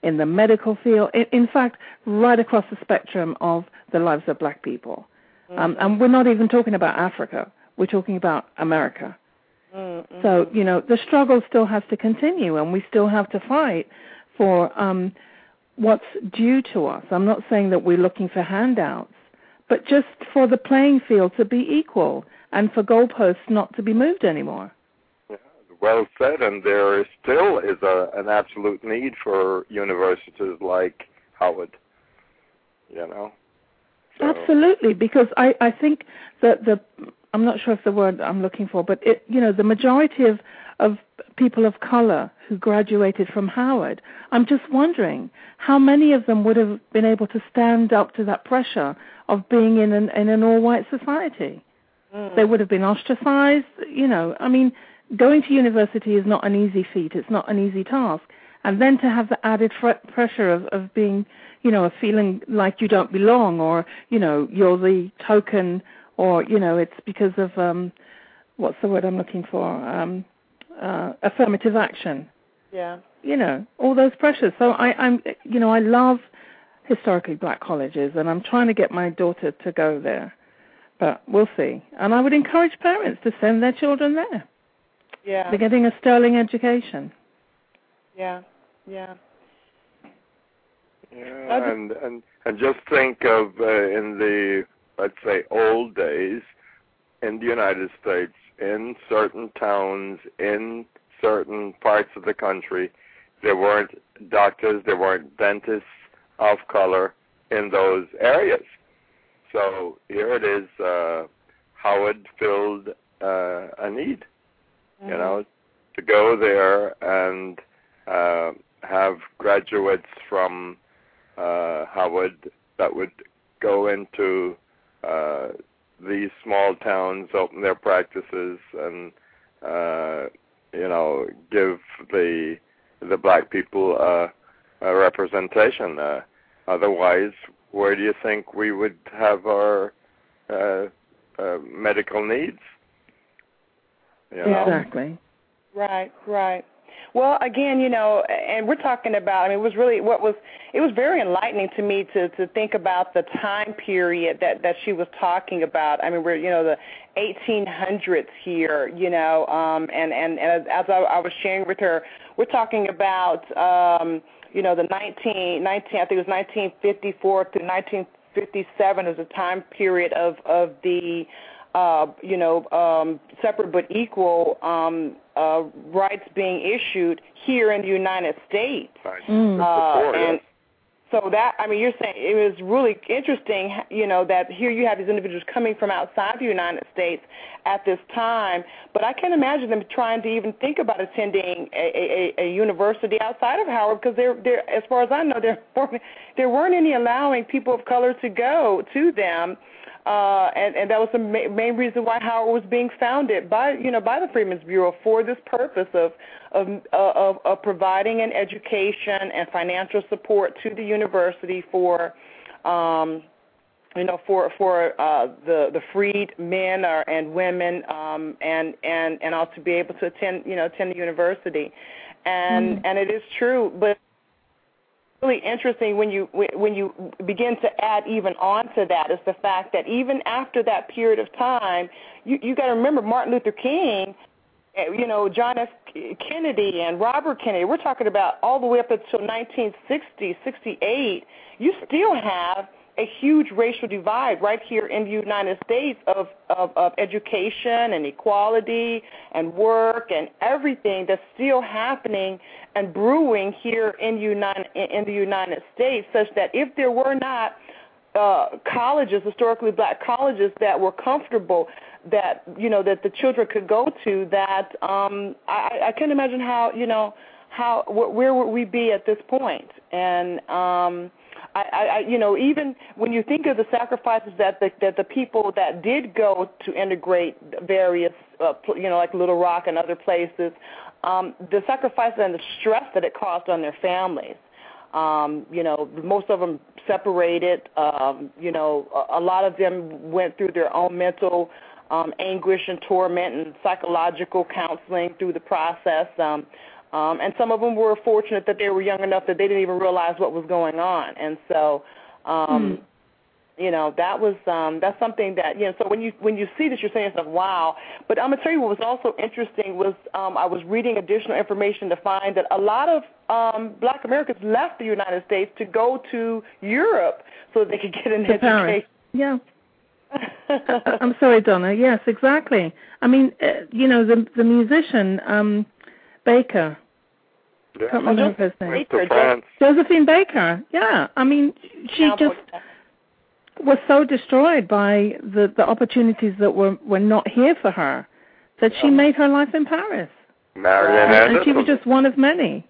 in the medical field, in fact, right across the spectrum of the lives of black people. And we're not even talking about Africa. We're talking about America. So, the struggle still has to continue, and we still have to fight for what's due to us. I'm not saying that we're looking for handouts, but just for the playing field to be equal and for goalposts not to be moved anymore. Yeah, well said, and there still is an absolute need for universities like Howard, So. Absolutely, because I think that I'm not sure if the word I'm looking for, but the majority of people of color who graduated from Howard, I'm just wondering how many of them would have been able to stand up to that pressure of being in an all-white society. They would have been ostracized. Going to university is not an easy feat. It's not an easy task. And then to have the added pressure of being, of feeling like you don't belong, or, you're the token, or, it's because of, what's the word I'm looking for? Affirmative action. Yeah. All those pressures. So I love historically black colleges, and I'm trying to get my daughter to go there. But we'll see. And I would encourage parents to send their children there. Yeah. They're getting a sterling education. Yeah. And just think of in the, let's say, old days in the United States, in certain towns, in certain parts of the country, there weren't doctors, there weren't dentists of color in those areas. So here it is, Howard filled a need, to go there and have graduates from Howard that would go into these small towns, open their practices, and give the black people a representation. Otherwise, where do you think we would have our medical needs? Exactly. Right. Well, again, and we're talking about, it was very enlightening to me to think about the time period that she was talking about. We're, the 1800s here, and as I was sharing with her, we're talking about, the 19, I think it was 1954 to 1957 is a time period of the separate but equal rights being issued here in the United States. And so that, you're saying it was really interesting, that here you have these individuals coming from outside the United States at this time, but I can't imagine them trying to even think about attending a university outside of Howard, because they're, as far as I know, there weren't any allowing people of color to go to them. And that was the main reason why Howard was being founded by the Freedmen's Bureau, for this purpose of providing an education and financial support to the university for the freed men and women, and also to be able to attend the university, and it is true, but really interesting when you begin to add even on to that is the fact that even after that period of time, you got to remember Martin Luther King, John F. Kennedy and Robert Kennedy. We're talking about all the way up until 1960, 68. You still have a huge racial divide right here in the United States of education and equality and work and everything that's still happening and brewing here in the United States, such that if there were not colleges, historically black colleges, that were comfortable, that that the children could go to, that I can't imagine where would we be at this point. And even when you think of the sacrifices that the people that did go to integrate various, like Little Rock and other places, the sacrifices and the stress that it caused on their families. Most of them separated. A lot of them went through their own mental anguish and torment and psychological counseling through the process. And some of them were fortunate that they were young enough that they didn't even realize what was going on. And so, that's something that, so when you see this, you're saying stuff, wow. But I'm going to tell you what was also interesting was I was reading additional information to find that a lot of black Americans left the United States to go to Europe so they could get an education. Paris. Yeah. I'm sorry, Donna. Yes, exactly. I mean, the musician, Baker. Yeah. Can't remember his name. France. Josephine Baker. Yeah. I mean, she just was so destroyed by the opportunities that were not here for her that she made her life in Paris. Marian and she was just one of many.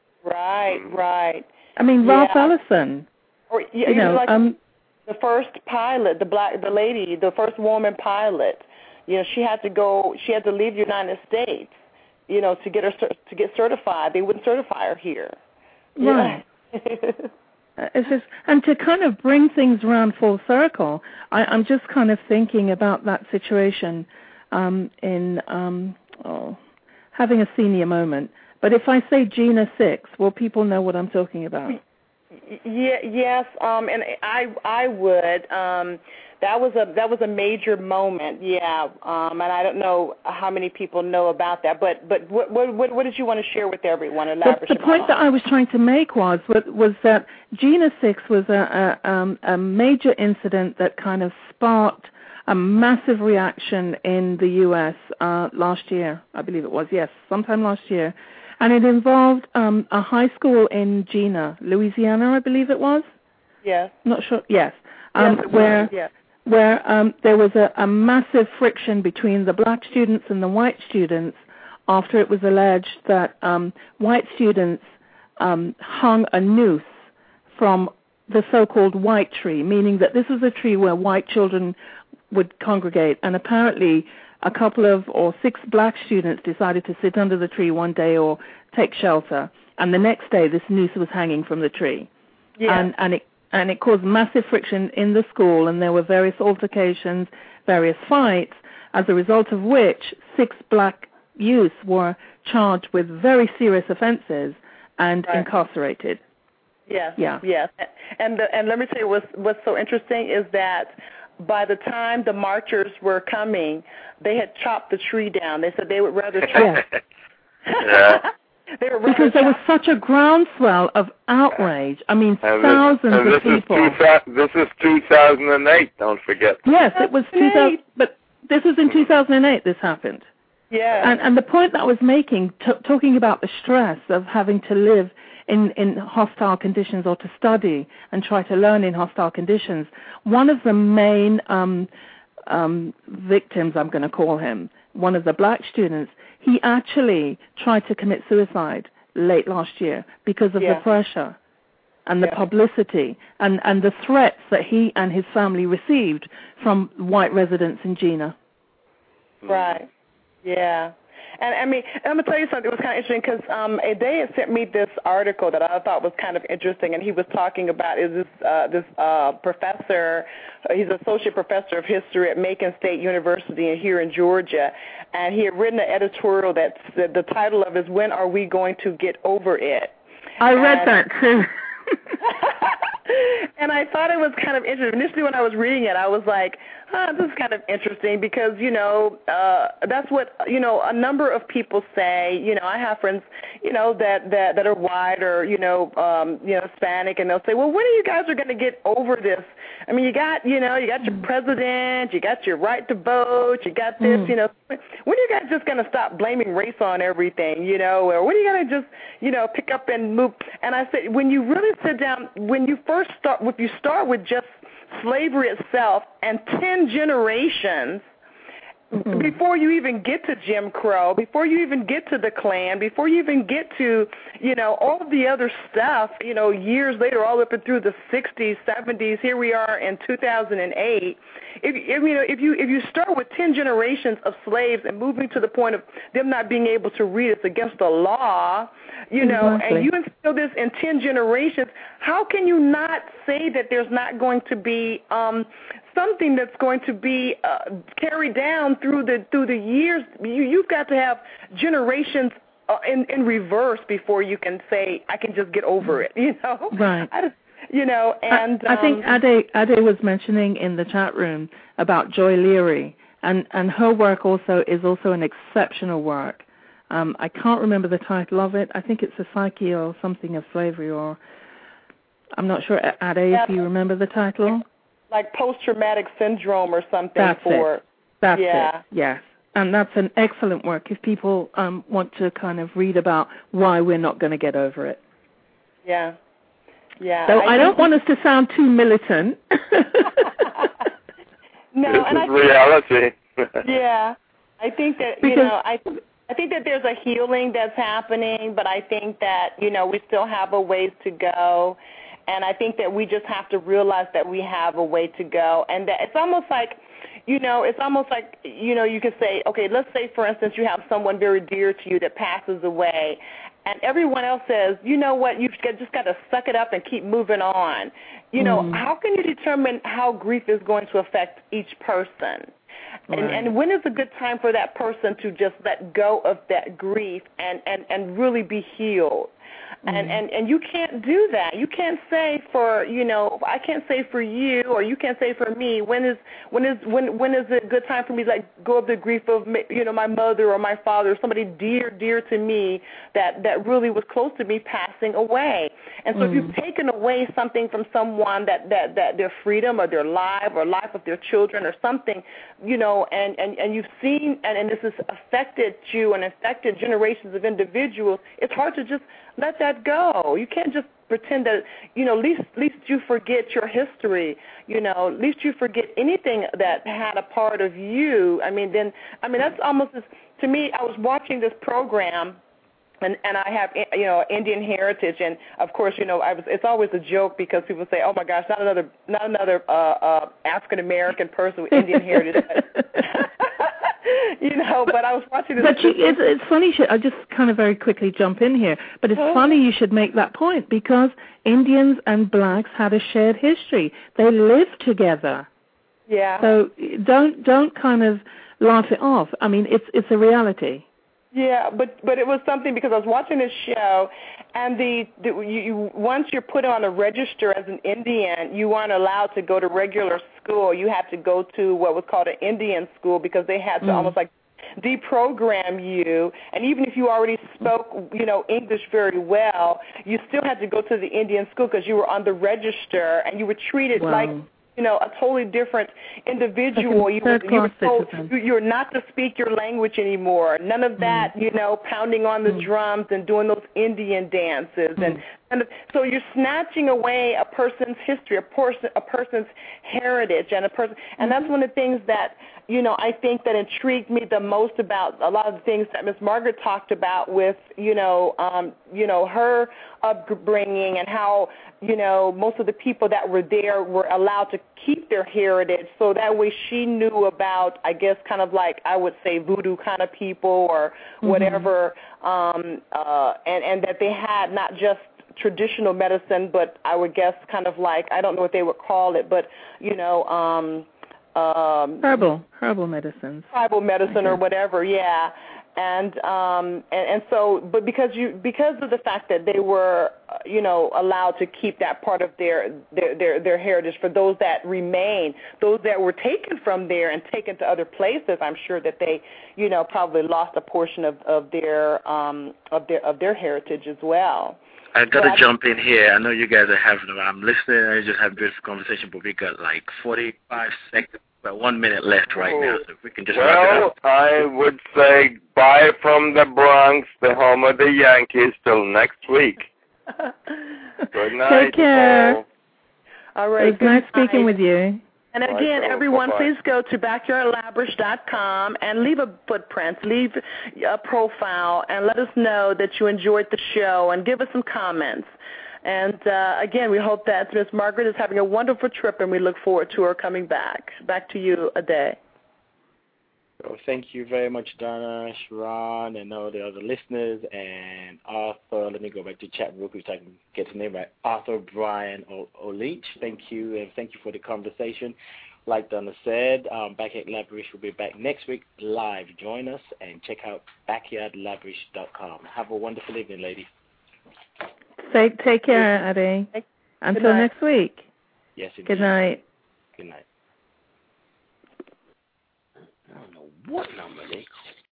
Right. I mean, Ralph Ellison. Or the first pilot, the first woman pilot. She had to leave the United States, to get certified. They wouldn't certify her here. Right. It's just, and to kind of bring things around full circle, I'm just kind of thinking about that situation in having a senior moment. But if I say Gina 6, will people know what I'm talking about? Yes, and I would. That was a major moment, and I don't know how many people know about that. But what did you want to share with everyone? The point that I was trying to make was that Gina 6 was a major incident that kind of sparked a massive reaction in the U.S. Last year, I believe it was. Yes, sometime last year. And it involved a high school in Gina, Louisiana, I believe it was. Yes. Not sure. Yes. Where there was a massive friction between the black students and the white students after it was alleged that white students hung a noose from the so-called white tree, meaning that this was a tree where white children would congregate, and apparently a couple of or 6 black students decided to sit under the tree one day or take shelter, and the next day this noose was hanging from the tree. Yeah. And it caused massive friction in the school, and there were various altercations, various fights, as a result of which 6 black youths were charged with very serious offenses and incarcerated. Yes. Yeah. Yes. And let me tell you what's so interesting is that by the time the marchers were coming, they had chopped the tree down. They said they would rather chop. Yeah. Because there was such a groundswell of outrage. I mean, thousands of people. This is 2008, don't forget. Yes, it was 2000, but this was in 2008 this happened. Yeah. And the point that I was making, talking about the stress of having to live in hostile conditions or to study and try to learn in hostile conditions, one of the main victims, I'm going to call him, one of the black students, he actually tried to commit suicide late last year because of the pressure and the publicity and the threats that he and his family received from white residents in Gina. Right. Yeah. And I mean, I'm going to tell you something. It was kind of interesting because they had sent me this article that I thought was kind of interesting, and he was talking about this professor. He's an associate professor of history at Macon State University here in Georgia, and he had written an editorial that the title of is "When Are We Going to Get Over It?" I read that too. And I thought it was kind of interesting. Initially when I was reading it, I was like, this is kind of interesting because, that's what, a number of people say. I have friends, that are white or, Hispanic, and they'll say, well, when are you guys going to get over this? I mean, you got your president, you got your right to vote, you got this, when are you guys just going to stop blaming race on everything, or when are you going to just, pick up and move? And I said, when you really sit down, if you start with just slavery itself and 10 generations, before you even get to Jim Crow, before you even get to the Klan, before you even get to, all of the other stuff, years later, all up and through the 60s, 70s, here we are in 2008. If you start with 10 generations of slaves and moving to the point of them not being able to read, it's against the law, and you instill this in 10 generations, how can you not say that there's not going to be something that's going to be carried down through the years? You've got to have generations in reverse before you can say, I can just get over it, Right. And I think Ade was mentioning in the chat room about Joy Leary, and her work is also an exceptional work. I can't remember the title of it. I think it's a psyche or something of slavery, or I'm not sure, Ade, if you remember the title. Like post-traumatic syndrome or something. That's it. That's it, yes. And that's an excellent work if people want to kind of read about why we're not going to get over it. Yeah. Yeah. So I don't want us to sound too militant. No, this and is reality. Yeah. I think that, I think that there's a healing that's happening, but I think that, we still have a ways to go. And I think that we just have to realize that we have a way to go. And that it's almost like, you could say, okay, let's say, for instance, you have someone very dear to you that passes away, and everyone else says, you know what, you've just got to suck it up and keep moving on. How can you determine how grief is going to affect each person? Right. And when is a good time for that person to just let go of that grief and really be healed? And you can't do that. You can't say I can't say for you, or you can't say for me. When is a good time for me to let go of the grief of my mother or my father or somebody dear to me that really was close to me passing away? And so if you've taken away something from someone that their freedom or their life or life of their children or something, and you've seen and this has affected you and affected generations of individuals, it's hard to just let that go. You can't just pretend that, at least you forget your history, at least you forget anything that had a part of you. That's almost as, to me, I was watching this program, and I have, Indian heritage, and of course, it's always a joke because people say, oh my gosh, not another African American person with Indian heritage. But I was watching this. But it's funny. I just kind of very quickly jump in here. But it's funny you should make that point, because Indians and blacks had a shared history. They lived together. Yeah. So don't kind of laugh it off. It's a reality. Yeah, but it was something, because I was watching this show, and once you're put on a register as an Indian, you weren't allowed to go to regular school. You had to go to what was called an Indian school, because they had to almost like deprogram you. And even if you already spoke, English very well, you still had to go to the Indian school because you were on the register, and you were treated like a totally different individual. You were told you're not to speak your language anymore. None of that, pounding on the drums and doing those Indian dances. And so you're snatching away a person's history, a person's heritage, and that's one of the things that, I think that intrigued me the most about a lot of the things that Miss Margaret talked about with, her upbringing, and how, most of the people that were there were allowed to keep their heritage, so that way she knew about, I guess, kind of like, I would say, voodoo kind of people or whatever, and that they had not just traditional medicine, but I would guess kind of like, I don't know what they would call it, but, herbal medicines. Tribal medicine or whatever, yeah. And so, but because of the fact that they were, allowed to keep that part of their heritage, for those that remain, those that were taken from there and taken to other places, I'm sure that they, probably lost a portion of their heritage as well. I got to jump in here. I know you guys are having, I'm listening, I just have a beautiful conversation, but we got like 45 seconds, about 1 minute left right now, so if we can just wrap it up. I would say bye from the Bronx, the home of the Yankees, till next week. Good night. Take care. All right. It was nice speaking with you. And again, everyone, please go to backyardlabrish.com and leave a footprint, leave a profile, and let us know that you enjoyed the show, and give us some comments. And again, we hope that Miss Margaret is having a wonderful trip, and we look forward to her coming back. Back to you, Ade. So thank you very much, Donna, Sharon, and all the other listeners, and Arthur. Let me go back to chat real quick so I can get his name right. Arthur Brian O'Leach. Thank you, and thank you for the conversation. like Donna said, Backyard Labrish will be back next week live. Join us and check out backyardlabrish.com. Have a wonderful evening, ladies. Take care, Addie. Until next week. Yes, indeed. Good night. Good night. I don't know what number they